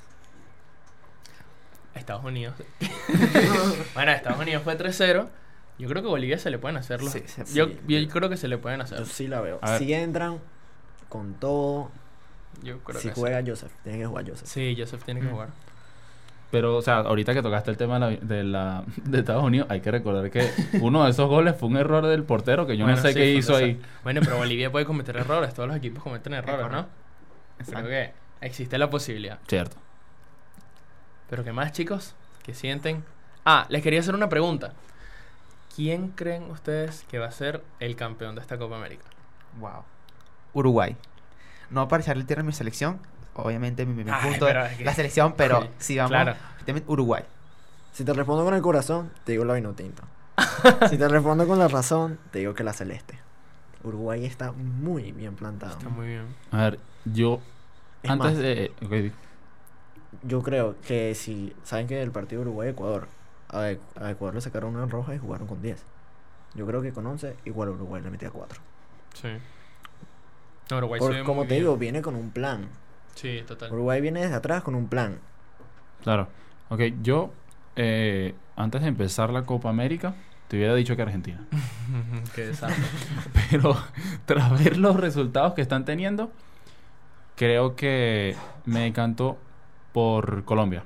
S4: Estados Unidos. Bueno, Estados Unidos fue 3-0. Yo creo que Bolivia se le pueden hacer los...
S1: Sí, sí,
S4: yo
S3: sí.
S4: creo que se le pueden hacer.
S3: Yo sí la veo.
S2: A ver.
S3: Si entran con todo,
S4: Yo creo
S3: si
S4: que
S3: juega Joseph, tiene que jugar Joseph.
S4: sí. Sí, Joseph tiene que jugar.
S2: Pero, o sea, ahorita que tocaste el tema de Estados Unidos, hay que recordar que uno de esos goles fue un error del portero que yo
S4: Bueno,
S2: no sé
S4: sí,
S2: qué
S4: fue
S2: hizo
S4: un
S2: ahí.
S4: desastre. Bueno, pero Bolivia puede cometer errores. Todos los equipos cometen errores, ¿no? Creo que existe la posibilidad.
S2: Cierto.
S4: Pero ¿qué más, chicos? ¿Qué sienten? Les quería hacer una pregunta. ¿Quién creen ustedes que va a ser el campeón de esta Copa América?
S1: Wow. Uruguay. No para echarle tierra a mi selección. Obviamente mi primer
S4: Ay,
S1: punto
S4: pero
S1: es
S4: es que-
S1: la selección, pero
S4: Sí,
S1: si vamos
S4: claro.
S1: Uruguay.
S3: Si te respondo con el corazón, te digo la Vinotinto. Si te respondo con la razón, te digo que la Celeste. Uruguay está muy bien plantado.
S4: Está muy bien.
S2: A ver, yo
S3: Es
S2: antes
S3: más,
S2: de... ok,
S3: yo creo que si saben que el partido Uruguay-Ecuador, a Ecuador le sacaron una roja y jugaron con 10. Yo creo que con 11 igual Uruguay le metía 4.
S4: Sí. No, Uruguay se ve
S3: Como
S4: muy
S3: te
S4: bien.
S3: digo, viene con un plan.
S4: Sí, total.
S3: Uruguay viene desde atrás con un plan.
S2: claro. Ok, yo antes de empezar la Copa América te hubiera dicho que Argentina.
S4: Qué desastre.
S2: Pero tras ver los resultados que están teniendo, creo que me decantó por Colombia.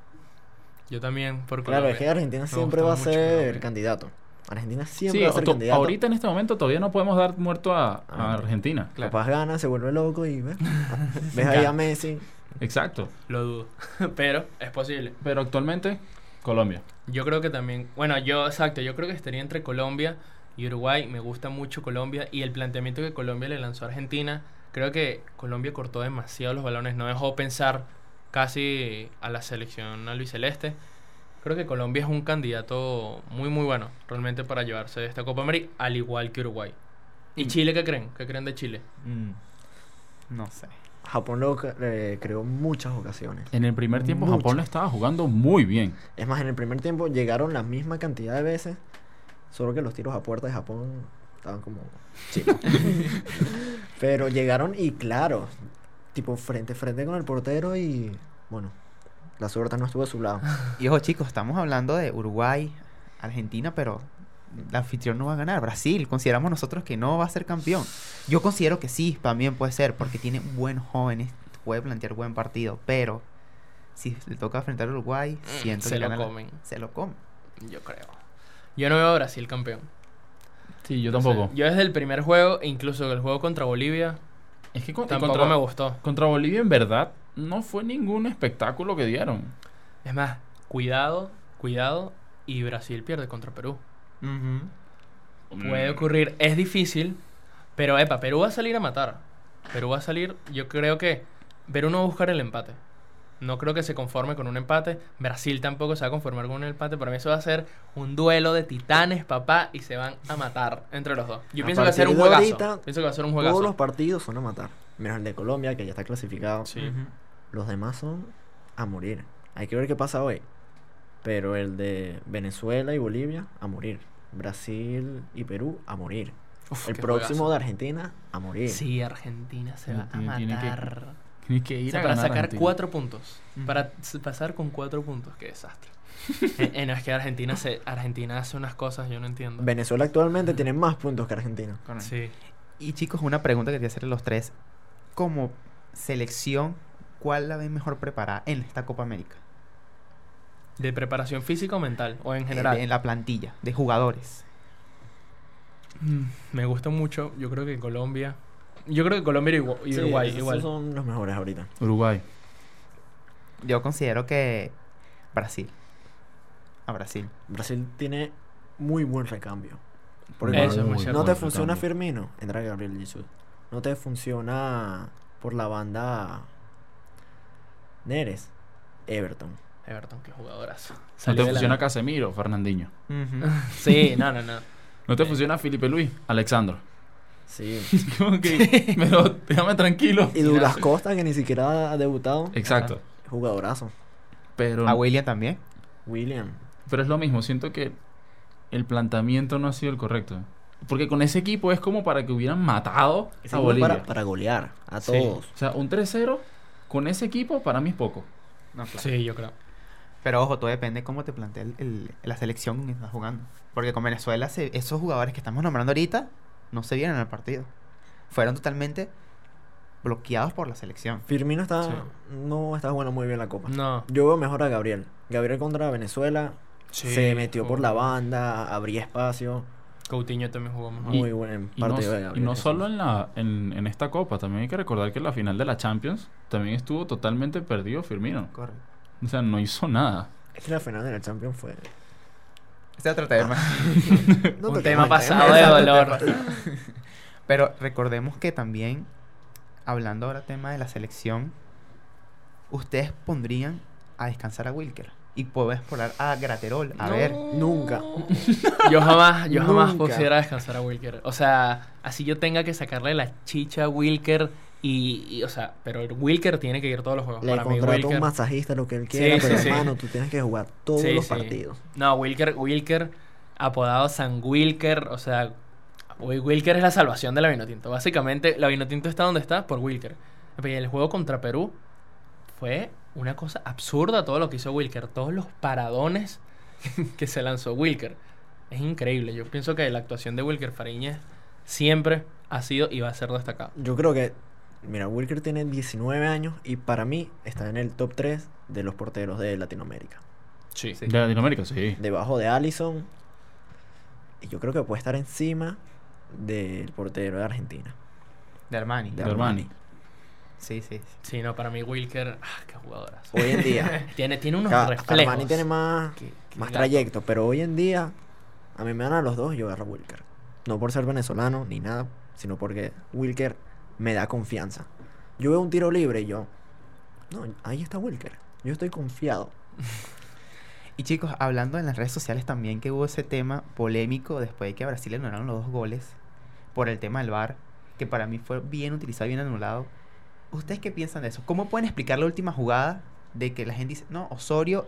S4: Yo también, por
S3: Claro,
S4: Colombia.
S3: es que Argentina
S4: Me
S3: siempre
S4: gusta
S3: va a
S4: mucho
S3: ser
S4: Colombia.
S3: candidato. Argentina siempre
S2: Sí,
S3: va a ser candidato.
S2: ahorita en este momento todavía no podemos dar muerto a Argentina.
S1: Claro.
S3: Capaz gana, se vuelve loco y ves ahí a Messi.
S2: Exacto.
S4: Lo dudo. Pero es posible.
S2: Pero actualmente, Colombia.
S4: Yo creo que también... Bueno, yo creo que estaría entre Colombia y Uruguay. Me gusta mucho Colombia. Y el planteamiento que Colombia le lanzó a Argentina, creo que Colombia cortó demasiado los balones. No dejó pensar casi a la selección albiceleste. Creo que Colombia es un candidato muy, muy bueno realmente para llevarse esta Copa América, al igual que Uruguay. ¿Y Chile qué creen? ¿Qué creen de Chile?
S1: No sé.
S3: Japón creó muchas ocasiones.
S2: En el primer tiempo
S3: Mucho.
S2: Japón le estaba jugando muy bien.
S3: Es más, en el primer tiempo llegaron la misma cantidad de veces, solo que los tiros a puerta de Japón estaban como chicos. Pero llegaron y claro, tipo frente a frente con el portero y bueno, la suerte no estuvo a su lado.
S1: Y ojo, chicos, estamos hablando de Uruguay, Argentina, pero el anfitrión no va a ganar. Brasil, consideramos nosotros que no va a ser campeón. Yo considero que sí, también puede ser, porque tiene buenos jóvenes, puede plantear buen partido, pero si le toca enfrentar a Uruguay, siento
S4: se
S1: que
S4: lo
S1: gana
S4: comen.
S1: se lo comen.
S4: Yo creo. Yo no veo a Brasil campeón.
S2: Sí, yo
S4: No sé.
S2: tampoco.
S4: Yo desde el primer juego, incluso el juego contra Bolivia,
S2: Es que
S4: tampoco me gustó.
S2: contra Bolivia en verdad no fue ningún espectáculo que dieron.
S4: Es más, cuidado y Brasil pierde contra Perú.
S3: Ujú.
S4: Puede ocurrir, es difícil, pero Perú va a salir a matar. Perú va a salir, yo creo que Perú no va a buscar el empate. No creo que se conforme con un empate. Brasil tampoco se va a conformar con un empate. Para mí eso va a ser un duelo de titanes, papá, y se van a matar entre los dos. Yo
S3: A
S4: pienso que va a ser un
S3: partir de
S4: juegazo.
S3: ahorita,
S4: Pienso que va a ser un
S3: Todos los
S4: juegazo.
S3: partidos son a matar. Menos el de Colombia, que ya está clasificado.
S4: Sí.
S3: Ujú. Los demás son a morir. Hay que ver qué pasa hoy. Pero el de Venezuela y Bolivia, a morir. Brasil y Perú, a morir.
S4: Uf,
S3: El
S4: qué
S3: próximo
S4: juegazo.
S3: de Argentina, a morir.
S4: Sí, Argentina se va a
S2: Tiene que-
S4: matar.
S2: Tienes que
S4: O
S2: ir
S4: sea,
S2: a
S4: para
S2: ganar
S4: sacar
S2: Argentina.
S4: 4 puntos. Para pasar con 4 puntos. Qué desastre. No, es que Argentina hace unas cosas, yo no entiendo.
S3: Venezuela actualmente tiene más puntos que Argentina.
S2: Correcto.
S4: Sí.
S1: Y chicos, una pregunta que quería hacerle a los tres. Como selección, ¿cuál la ven mejor preparada en esta Copa América?
S4: ¿De preparación física o mental? ¿O en general?
S1: En la plantilla de jugadores.
S4: Me gusta mucho. Yo creo que Colombia. Yo creo que Colombia y
S3: Sí,
S4: Uruguay
S3: esos
S4: igual.
S3: son los mejores ahorita.
S2: Uruguay.
S1: Yo considero que Brasil. A Brasil.
S3: Brasil tiene muy buen recambio. Porque
S4: Eso es
S3: cuando
S4: muy cierto.
S3: no te
S2: buen
S3: funciona
S2: recambio.
S3: Firmino, entra Gabriel Jesus. No te funciona por la banda Neres, Everton.
S4: Everton, qué jugadorazo.
S2: No
S4: Salió
S2: te
S4: de la-
S2: funciona Casemiro, Fernandinho.
S4: Sí, no.
S2: No te funciona Felipe Luis, Alexandro.
S3: Sí.
S2: Como que, pero déjame tranquilo.
S3: Y Douglas Costa, que ni siquiera ha debutado.
S2: Exacto.
S3: Jugadorazo.
S2: Pero,
S1: A William también.
S3: William.
S2: pero es lo mismo, siento que el planteamiento no ha sido el correcto. Porque con ese equipo es como para que hubieran matado
S3: Ese
S2: a
S3: equipo es
S2: Bolivia.
S3: para golear a
S4: Sí.
S3: todos.
S2: O sea, un 3-0 con ese equipo para mí es poco.
S1: No, claro.
S4: Sí, yo creo.
S1: Pero ojo, todo depende de cómo te plantea la selección con que estás jugando. Porque con Venezuela, esos jugadores que estamos nombrando ahorita no se vieron al partido. Fueron totalmente bloqueados por la selección.
S3: Firmino
S4: Sí.
S3: no está jugando muy bien la copa.
S4: No.
S3: Yo veo mejor a Gabriel. Gabriel contra Venezuela
S4: Sí,
S3: se metió por la
S4: jugó.
S3: banda, abría espacio.
S4: Coutinho también jugó mejor.
S3: Muy buen
S2: Y no,
S3: partido de
S2: y
S3: Gabriel.
S2: no
S3: Jesús.
S2: solo en esta copa, también hay que recordar que la final de la Champions también estuvo totalmente perdido Firmino.
S1: Correcto.
S2: O sea, no hizo nada.
S3: Es que la final de la Champions fue...
S1: Ese otro tema.
S3: No
S4: Un
S3: toquemos
S4: tema
S3: el
S4: pasado de dolor.
S1: Pero recordemos que también, hablando ahora tema de la selección, ustedes pondrían a descansar a Wilker. Y puedo explorar a Graterol. A ver.
S3: Nunca.
S4: Yo jamás
S3: Nunca.
S4: pusiera a descansar a Wilker. O sea, así yo tenga que sacarle la chicha a Wilker o sea, pero Wilker tiene que ir todos los juegos.
S3: Le
S4: Para mí,
S3: contrata
S4: Wilker.
S3: un masajista, lo que él quiera,
S4: Sí,
S3: pero
S4: sí, sí.
S3: hermano, tú tienes que jugar todos
S4: Sí,
S3: los
S4: sí.
S3: partidos.
S4: No, Wilker, apodado San Wilker, o sea, Wilker es la salvación de la Vinotinto. Básicamente, la Vinotinto está donde está por Wilker. Y el juego contra Perú fue una cosa absurda todo lo que hizo Wilker. Todos los paradones que se lanzó Wilker. Es increíble. Yo pienso que la actuación de Wilker Fariñez siempre ha sido y va a ser destacada.
S3: Yo creo que, mira, Wilker tiene 19 años y para mí está en el top 3 de los porteros de Latinoamérica.
S4: Sí.
S1: Sí.
S2: De Latinoamérica, sí.
S3: Debajo de Allison. Y yo creo que puede estar encima del portero de Argentina.
S1: De Armani.
S3: De
S2: Armani.
S1: Sí, sí.
S4: Sí, no, para mí Wilker, qué jugadoras.
S3: Hoy en día.
S4: Tiene unos
S3: Claro,
S4: reflejos.
S3: Armani tiene más
S4: gato.
S3: trayecto, pero hoy en día a mí me dan a los dos y yo agarro a Wilker. No por ser venezolano ni nada, sino porque Wilker me da confianza. Yo veo un tiro libre y yo, no, ahí está Wilker. Yo estoy confiado.
S1: Y chicos, hablando en las redes sociales también que hubo ese tema polémico después de que a Brasil le anularon los 2 goles por el tema del VAR, que para mí fue bien utilizado y bien anulado. ¿Ustedes qué piensan de eso? ¿Cómo pueden explicar la última jugada de que la gente dice, no, Osorio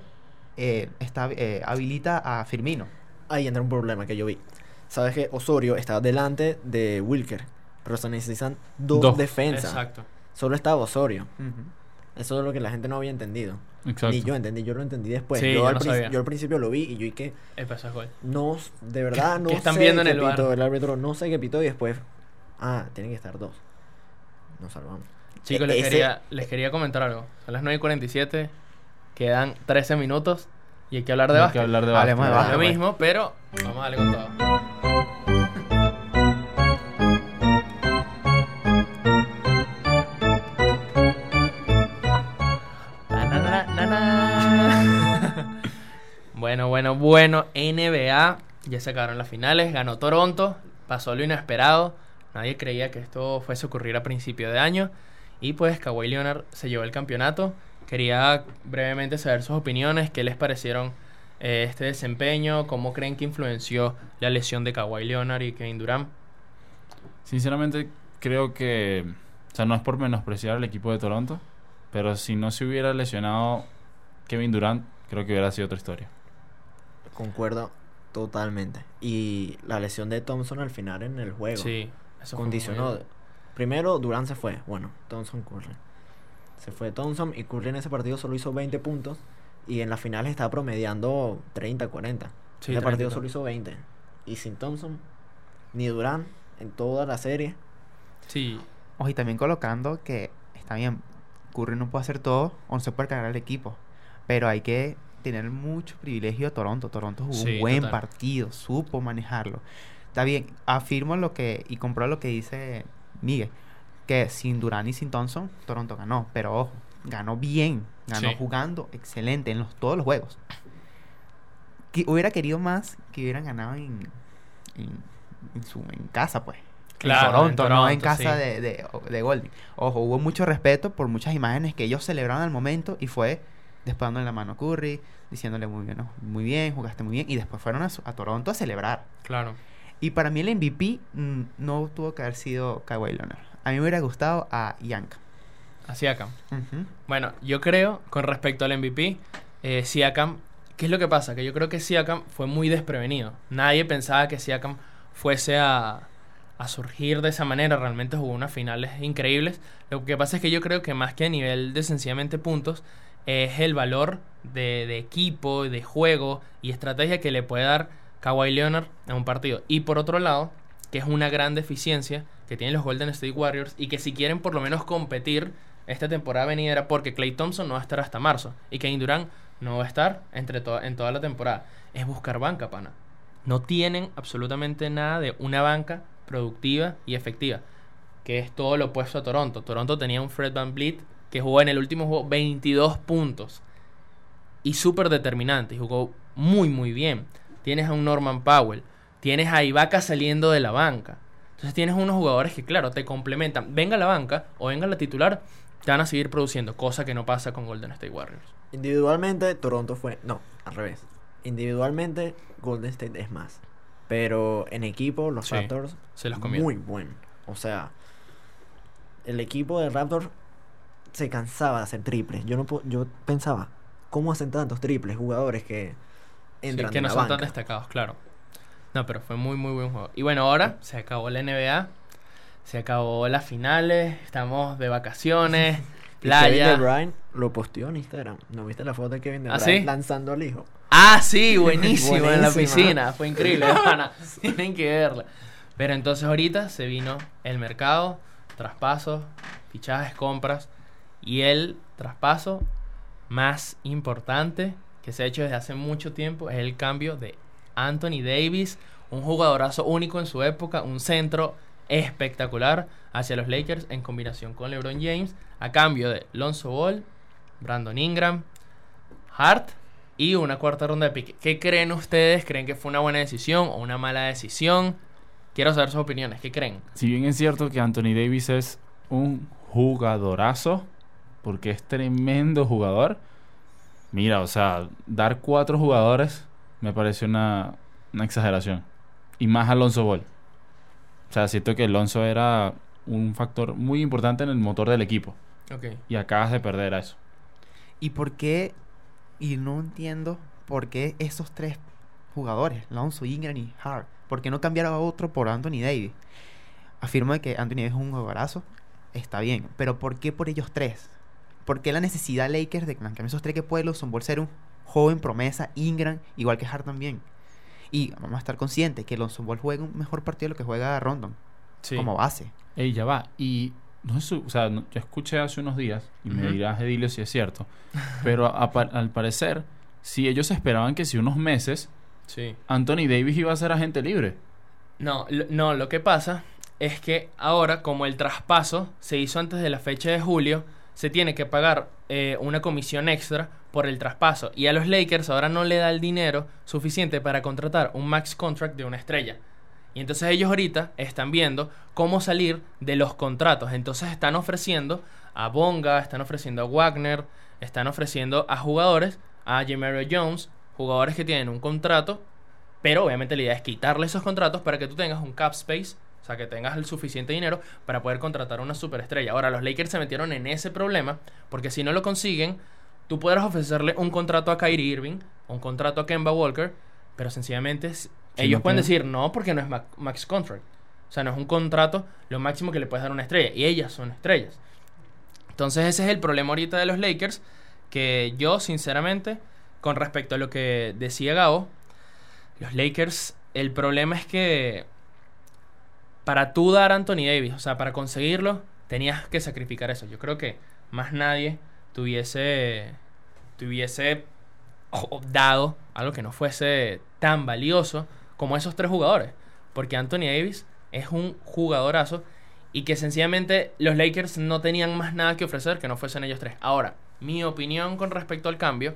S1: habilita a Firmino?
S3: Ahí entra un problema que yo vi. Sabes que Osorio está delante de Wilker, pero se necesitan dos defensas.
S4: Exacto.
S3: Solo estaba Osorio.
S1: Ujú.
S3: Eso es lo que la gente no había entendido.
S2: Exacto.
S3: Ni yo entendí, yo lo entendí después.
S4: Sí,
S3: yo,
S4: yo
S3: al
S4: no sabía.
S3: yo al principio lo vi y yo y que
S4: Eso es gol.
S3: no, de verdad no
S4: qué están
S3: sé
S4: viendo en
S3: qué
S4: el VAR?
S3: pitó el árbitro, no sé qué pitó y después, tienen que estar 2. Nos salvamos.
S4: Chicos, les quería comentar algo. Son las 9:47, quedan 13 minutos y hay que hablar de
S2: Hay que
S4: básquet.
S2: hablar de
S1: Hablemos de
S2: básquet.
S1: básquet.
S4: Lo
S1: pues.
S4: mismo, pero vamos a darle con todo. Bueno, NBA, ya se acabaron las finales, ganó Toronto, pasó lo inesperado, nadie creía que esto fuese a ocurrir a principio de año, y pues Kawhi Leonard se llevó el campeonato. Quería brevemente saber sus opiniones, qué les parecieron este desempeño, cómo creen que influenció la lesión de Kawhi Leonard y Kevin Durant.
S2: Sinceramente, creo que... O sea, no es por menospreciar al equipo de Toronto, pero si no se hubiera lesionado Kevin Durant, creo que hubiera sido otra historia.
S3: Concuerdo totalmente. Y la lesión de Thompson al final en el juego
S4: Sí, eso fue
S3: condicionó.
S4: muy-
S3: Primero Durant se fue. Bueno, Thompson, Curry. Se fue Thompson y Curry en ese partido solo hizo 20 puntos. Y en las finales estaba promediando 30, 40.
S4: Sí,
S3: Ese
S4: 30
S3: partido
S4: y
S3: solo
S4: todo.
S3: hizo 20. Y sin Thompson, ni Durant en toda la serie.
S4: Sí,
S1: Ojo, y también colocando que está bien, Curry no puede hacer todo o no se puede cargar el equipo. Pero hay que tener mucho privilegio de Toronto. Toronto jugó
S4: Sí,
S1: un buen
S4: total.
S1: partido, supo manejarlo. Está bien, afirmo lo que y compro lo que dice Miguel, que sin Durant y sin Thompson, Toronto ganó. Pero ojo, ganó bien, ganó
S4: Sí.
S1: jugando excelente en todos los juegos. Hubiera querido más que hubieran ganado en casa, pues.
S4: Claro,
S1: En Toronto,
S4: en
S1: no en
S4: Toronto,
S1: casa
S4: sí.
S1: de Golden. Ojo, hubo mucho respeto por muchas imágenes que ellos celebraron al momento y fue después dándole la mano a Curry, diciéndole muy bien, jugaste muy bien, y después fueron a Toronto a celebrar.
S4: claro.
S1: Y para mí el MVP no tuvo que haber sido Kawhi Leonard. A mí me hubiera gustado a Yanka.
S4: Así acá.
S1: Ujú.
S4: Bueno, yo creo, con respecto al MVP, Siakam, ¿qué es lo que pasa? Que yo creo que Siakam fue muy desprevenido. Nadie pensaba que Siakam fuese a surgir de esa manera. Realmente jugó unas finales increíbles. Lo que pasa es que yo creo que más que a nivel de sencillamente puntos, es el valor de equipo, de juego y estrategia que le puede dar Kawhi Leonard en un partido. Y por otro lado, que es una gran deficiencia que tienen los Golden State Warriors y que si quieren por lo menos competir esta temporada venidera, porque Klay Thompson no va a estar hasta marzo y Kevin Durant no va a estar en toda la temporada, es buscar banca, pana. No tienen absolutamente nada de una banca productiva y efectiva, que es todo lo opuesto a Toronto. Toronto tenía un Fred VanVleet que jugó en el último juego 22 puntos y súper determinante y jugó muy bien. Tienes a un Norman Powell, tienes a Ibaka saliendo de la banca. Entonces tienes unos jugadores que, claro, te complementan. Venga la banca o venga la titular, te van a seguir produciendo, cosa que no pasa con Golden State Warriors.
S3: Individualmente, Toronto fue... No, al revés. Individualmente, Golden State es más. Pero en equipo, los
S4: Sí,
S3: Raptors...
S4: se los comieron.
S3: Muy bueno. O sea, el equipo de Raptors se cansaba de hacer triples. Yo pensaba, ¿cómo hacen tantos triples jugadores que entran
S4: Sí, que
S3: de
S4: no
S3: la
S4: son tan
S3: banca?
S4: destacados, claro. No, pero fue muy buen juego. Y bueno, ahora se acabó la NBA, se acabó las finales, estamos de vacaciones,
S3: Y Kevin
S4: playa.
S3: De Bruyne lo posteó en Instagram. ¿No viste la foto de Kevin De
S4: ¿Ah,
S3: Bruyne
S4: sí?
S3: lanzando al hijo?
S4: Ah, sí, buenísimo, en la
S3: Buenísima.
S4: piscina, fue increíble, pana. Tienen que verla. Pero entonces ahorita se vino el mercado, traspasos, fichajes, compras, y el traspaso más importante que se ha hecho desde hace mucho tiempo es el cambio de Anthony Davis, un jugadorazo único en su época, un centro espectacular hacia los Lakers en combinación con LeBron James, a cambio de Lonzo Ball, Brandon Ingram, Hart y una cuarta ronda de pick. ¿Qué creen ustedes? ¿Creen que fue una buena decisión o una mala decisión? Quiero saber sus opiniones. ¿Qué creen?
S2: Si bien es cierto que Anthony Davis es un jugadorazo, porque es tremendo jugador, mira, o sea, dar 4 jugadores me parece una exageración. Y más Alonso Ball. O sea, siento que Alonso era un factor muy importante en el motor del equipo.
S4: Ok.
S2: Y acabas de perder a eso.
S1: ¿Y por qué? Y no entiendo por qué esos tres jugadores, Lonzo, Ingram y Hart, ¿por qué no cambiar a otro por Anthony Davis? Afirmo de que Anthony Davis es un jugadorazo, está bien, pero ¿por qué por ellos tres? ¿Por qué la necesidad Lakers de cambiar esos tres que puede Lonzo Ball ser un joven promesa, Ingram, igual que Hart también? Y vamos a estar conscientes que Lonzo Ball juega un mejor partido de lo que juega Rondon
S4: Sí.
S1: como base.
S2: Ey, ya va. Y no es o sea, yo escuché hace unos días, y me
S4: Ujú.
S2: dirás, Edilio, si es cierto, pero al parecer, si ellos esperaban que si unos meses
S4: Sí.
S2: Anthony Davis iba a ser agente libre.
S4: No, lo que pasa es que ahora, como el traspaso se hizo antes de la fecha de julio, se tiene que pagar una comisión extra por el traspaso. Y a los Lakers ahora no le da el dinero suficiente para contratar un max contract de una estrella. Y entonces ellos ahorita están viendo cómo salir de los contratos. Entonces están ofreciendo a Bonga, están ofreciendo a Wagner, están ofreciendo a jugadores, a Jamario Jones, jugadores que tienen un contrato, pero obviamente la idea es quitarle esos contratos para que tú tengas un cap space, o sea, que tengas el suficiente dinero para poder contratar a una superestrella. Ahora, los Lakers se metieron en ese problema porque si no lo consiguen, tú podrás ofrecerle un contrato a Kyrie Irving, un contrato a Kemba Walker, pero sencillamente ellos
S2: no
S4: pueden
S2: tiene-
S4: decir no porque no es max contract. O sea, no es un contrato lo máximo que le puedes dar a una estrella. Y ellas son estrellas. Entonces ese es el problema ahorita de los Lakers. Que yo, sinceramente, con respecto a lo que decía Gabo, los Lakers, el problema es que para tú dar a Anthony Davis, o sea, para conseguirlo, tenías que sacrificar eso. Yo creo que más nadie tuviese dado algo que no fuese tan valioso como esos tres jugadores. Porque Anthony Davis es un jugadorazo y que sencillamente los Lakers no tenían más nada que ofrecer que no fuesen ellos tres. Ahora, mi opinión con respecto al cambio,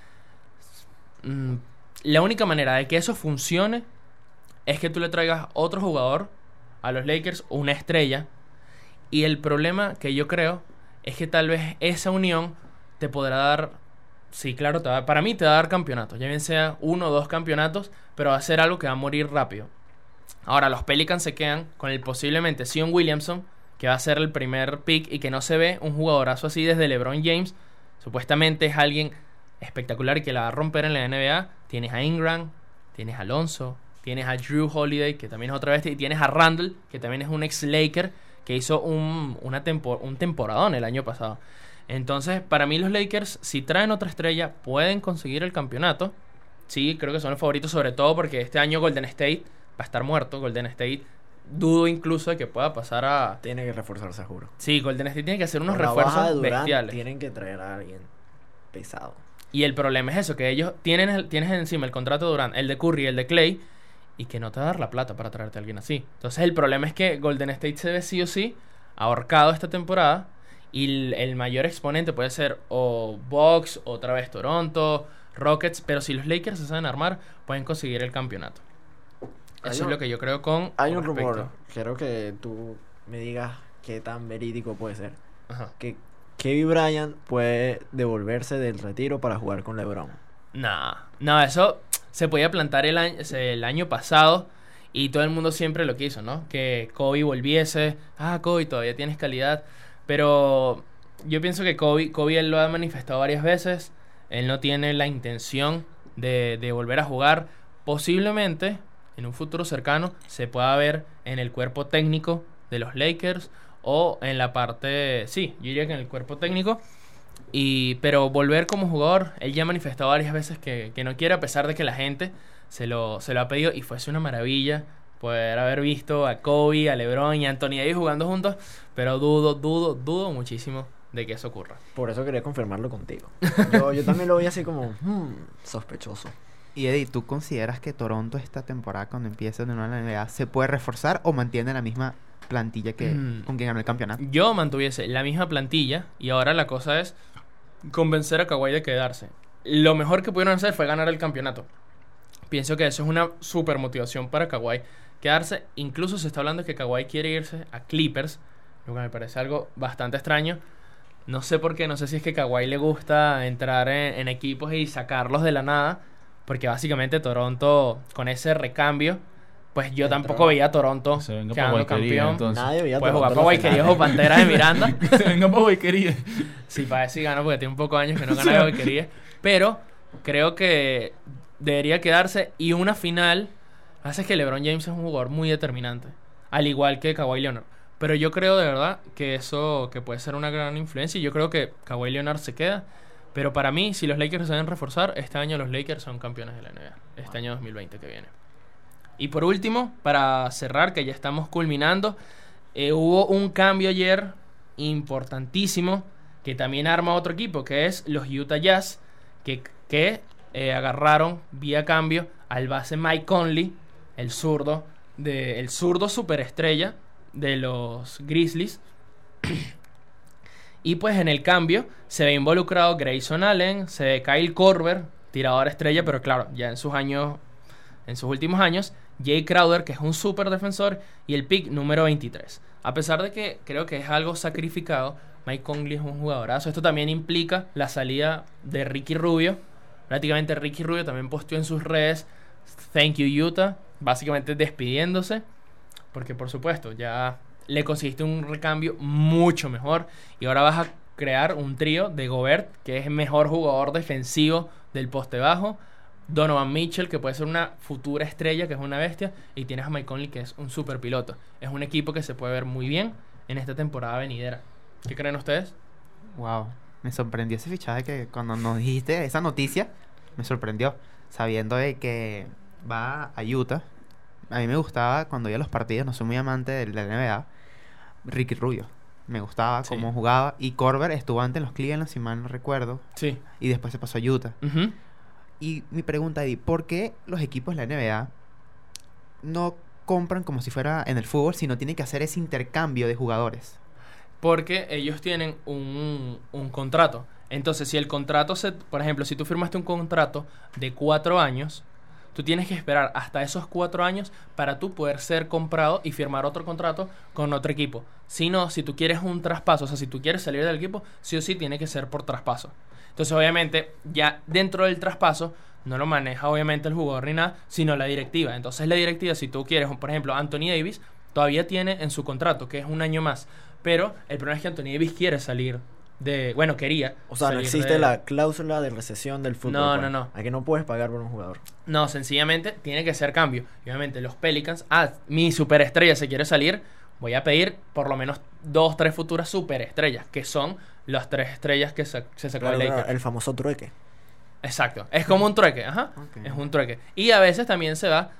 S4: la única manera de que eso funcione es que tú le traigas otro jugador a los Lakers, una estrella. Y el problema que yo creo es que tal vez esa unión te podrá dar, sí, claro, para mí te va a dar campeonatos, ya bien sea 1 o 2 campeonatos, pero va a ser algo que va a morir rápido. Ahora los Pelicans se quedan con el posiblemente Zion Williamson, que va a ser el primer pick y que no se ve un jugadorazo así desde LeBron James. Supuestamente es alguien espectacular y que la va a romper en la NBA. Tienes a Ingram, tienes a Alonso, tienes a Drew Holiday, que también es otra bestia, y tienes a Randle, que también es un ex Laker, que hizo un temporadón el año pasado. Entonces, para mí los Lakers, si traen otra estrella, pueden conseguir el campeonato. Sí, creo que son los favoritos, sobre todo porque este año Golden State va a estar muerto. Golden State, dudo incluso de que pueda pasar a...
S3: Tiene que reforzarse, juro.
S4: Sí, Golden State tiene que hacer unos
S3: Con la baja de
S4: refuerzos
S3: Durant,
S4: bestiales.
S3: tienen que traer a alguien pesado.
S4: Y el problema es eso, que ellos tienes encima el contrato de Durant, el de Curry y el de Clay, y que no te va a dar la plata para traerte a alguien así. Entonces el problema es que Golden State se ve sí o sí ahorcado esta temporada, y el mayor exponente puede ser o Bucks, otra vez Toronto, Rockets, pero si los Lakers se saben armar, pueden conseguir el campeonato. Eso es lo que yo creo
S3: Hay
S4: con
S3: un
S4: respecto.
S3: rumor, quiero que tú me digas qué tan verídico puede ser.
S4: Ajá.
S3: Que Kevin Bryant puede devolverse del retiro para jugar con LeBron.
S4: No, eso se podía plantar el año pasado y todo el mundo siempre lo quiso, ¿no? Que Kobe volviese. Kobe, todavía tienes calidad. Pero yo pienso que Kobe él lo ha manifestado varias veces. Él no tiene la intención de volver a jugar. Posiblemente, en un futuro cercano, se pueda ver en el cuerpo técnico de los Lakers o en la parte... Sí, yo diría que en el cuerpo técnico. Pero volver como jugador, él ya ha manifestado varias veces que no quiere, a pesar de que la gente se lo ha pedido, y fuese una maravilla poder haber visto a Kobe, a LeBron y a Anthony Davis jugando juntos, pero dudo muchísimo de que eso ocurra.
S3: Por eso quería confirmarlo contigo. Yo también lo vi así como sospechoso.
S1: Y Eddie, ¿tú consideras que Toronto esta temporada, cuando empiece de nuevo la NBA, se puede reforzar o mantiene la misma plantilla que con quien ganó el campeonato?
S4: Yo mantuviese la misma plantilla y ahora la cosa es convencer a Kawhi de quedarse. Lo mejor que pudieron hacer fue ganar el campeonato. Pienso que eso es una super motivación para Kawhi quedarse. Incluso se está hablando de que Kawhi quiere irse a Clippers, lo que me parece algo bastante extraño. No sé por qué, no sé si es que Kawhi le gusta entrar en equipos y sacarlos de la nada, porque básicamente Toronto, con ese recambio, pues yo tampoco veía a Toronto
S2: Se venga pa'
S4: quedando
S2: Guayquería,
S4: campeón.
S2: entonces.
S3: Nadie veía
S4: Puede
S3: Toronto
S4: jugar
S3: en
S4: para
S3: las
S4: Guayquería
S3: finales.
S4: o Panteras de Miranda.
S2: Se venga para Guayquería.
S4: Sí, para ver si gana, porque tiene un poco de años que no gana lo que quería. Pero creo que debería quedarse. Y una final hace que LeBron James es un jugador muy determinante, al igual que Kawhi Leonard. Pero yo creo de verdad que eso que puede ser una gran influencia. Y yo creo que Kawhi Leonard se queda. Pero para mí, si los Lakers se deben reforzar, este año los Lakers son campeones de la NBA. Este año 2020 que viene. Y por último, para cerrar, que ya estamos culminando, hubo un cambio ayer importantísimo que también arma otro equipo, que es los Utah Jazz, que agarraron vía cambio al base Mike Conley, el zurdo superestrella de los Grizzlies. Y pues en el cambio se ve involucrado Grayson Allen, se ve Kyle Korver, tirador estrella, pero claro, ya en sus últimos años, Jay Crowder, que es un súper defensor, y el pick número 23. A pesar de que creo que es algo sacrificado, Mike Conley es un jugadorazo. Esto también implica la salida de Ricky Rubio. Prácticamente Ricky Rubio también posteó en sus redes "Thank you Utah", básicamente despidiéndose, porque por supuesto ya le conseguiste un recambio mucho mejor y ahora vas a crear un trío de Gobert, que es el mejor jugador defensivo del poste bajo, Donovan Mitchell, que puede ser una futura estrella, que es una bestia, y tienes a Mike Conley, que es un super piloto. Es un equipo que se puede ver muy bien en esta temporada venidera. ¿Qué creen ustedes?
S1: Wow, me sorprendió ese fichaje, que cuando nos dijiste esa noticia, me sorprendió, sabiendo de que va a Utah. A mí me gustaba cuando iba a los partidos, no soy muy amante de la NBA, Ricky Rubio. Me gustaba
S4: Sí.
S1: cómo jugaba. Y Korver estuvo antes en los Cleveland, si mal no recuerdo,
S4: Sí.
S1: y después se pasó a Utah.
S4: Ujú.
S1: Y mi pregunta, Eddie, ¿por qué los equipos de la NBA no compran como si fuera en el fútbol, sino tienen que hacer ese intercambio de jugadores?
S4: Porque ellos tienen un contrato. Entonces, si el contrato por ejemplo, si tú firmaste un contrato de 4 años, tú tienes que esperar hasta esos 4 años para tú poder ser comprado y firmar otro contrato con otro equipo. Si no, si tú quieres un traspaso, o sea, si tú quieres salir del equipo, sí o sí tiene que ser por traspaso. Entonces, obviamente, ya dentro del traspaso no lo maneja obviamente el jugador ni nada, sino la directiva. Entonces, la directiva, si tú quieres, por ejemplo, Anthony Davis todavía tiene en su contrato, que es un año más, pero el problema es que Anthony Davis quiere salir quería.
S3: O sea, no
S4: salir
S3: existe
S4: de-
S3: la cláusula de recesión del fútbol.
S4: No,
S3: pues.
S4: no, no.
S3: Aquí no puedes pagar por un jugador.
S4: No, sencillamente tiene que ser cambio. Y obviamente los Pelicans, mi superestrella se quiere salir, voy a pedir por lo menos 2, 3 futuras superestrellas, que son las 3 estrellas que se sacó
S3: Claro,
S4: el
S3: claro,
S4: Lakers.
S3: el famoso trueque.
S4: Exacto, es como un trueque, ajá,
S1: Ok.
S4: es un trueque. Y a veces también se da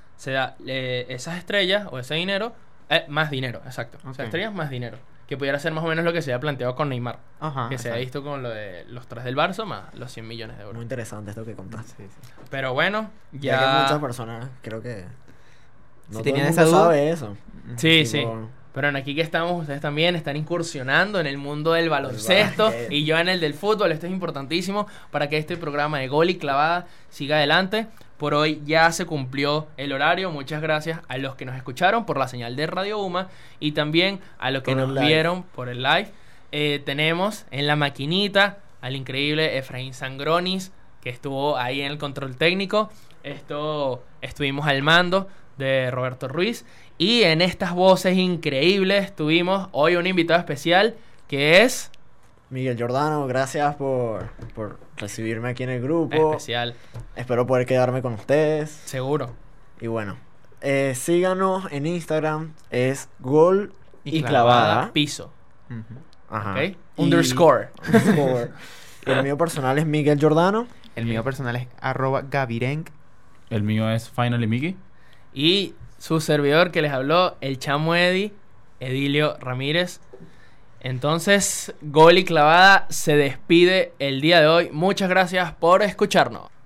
S4: esas estrellas o ese dinero, más dinero, exacto. O sea,
S1: Ok.
S4: estrellas más dinero, que pudiera ser más o menos lo que se había planteado con Neymar,
S1: Ajá.
S4: que se ha
S1: exacto.
S4: visto con lo de los 3 del Barça más los 100 millones de
S3: Muy
S4: euros.
S3: interesante esto que contaste.
S1: Sí, sí.
S4: Pero bueno,
S3: Ya que
S4: ya...
S3: muchas personas creo que no todo
S1: tenían
S3: el
S1: esa
S3: mundo
S1: duda.
S3: sabe eso.
S4: Sí, sí.
S3: Tipo,
S4: Pero en aquí que estamos, ustedes también están incursionando en el mundo del baloncesto
S3: básquet.
S4: y yo en el del fútbol. Esto es importantísimo para que este programa de Gol y Clavada siga adelante. Por hoy ya se cumplió el horario. Muchas gracias a los que nos escucharon por la señal de Radio UMA y también a los que
S3: Por el
S4: nos
S3: live.
S4: vieron por el live. Tenemos en la maquinita al increíble Efraín Sangronis, que estuvo ahí en el control técnico. Estuvimos al mando de Roberto Ruiz. Y en estas voces increíbles tuvimos hoy un invitado especial que es
S3: Miguel Giordano, gracias por recibirme aquí en el grupo.
S4: especial,
S3: Espero poder quedarme con ustedes.
S4: seguro.
S3: Y bueno, síganos en Instagram, es gol y,
S1: Y
S3: clavada.
S4: Piso,
S1: Ujú.
S3: Ajá.
S4: ¿ok?
S3: Y-
S4: Underscore.
S3: underscore. Y el mío personal es Miguel Giordano.
S1: El mío personal es @gavirenk.
S2: El mío es Finally Mickey.
S4: Y su servidor que les habló, el chamo Edilio Ramírez. Entonces, Gol y Clavada se despide el día de hoy. Muchas gracias por escucharnos.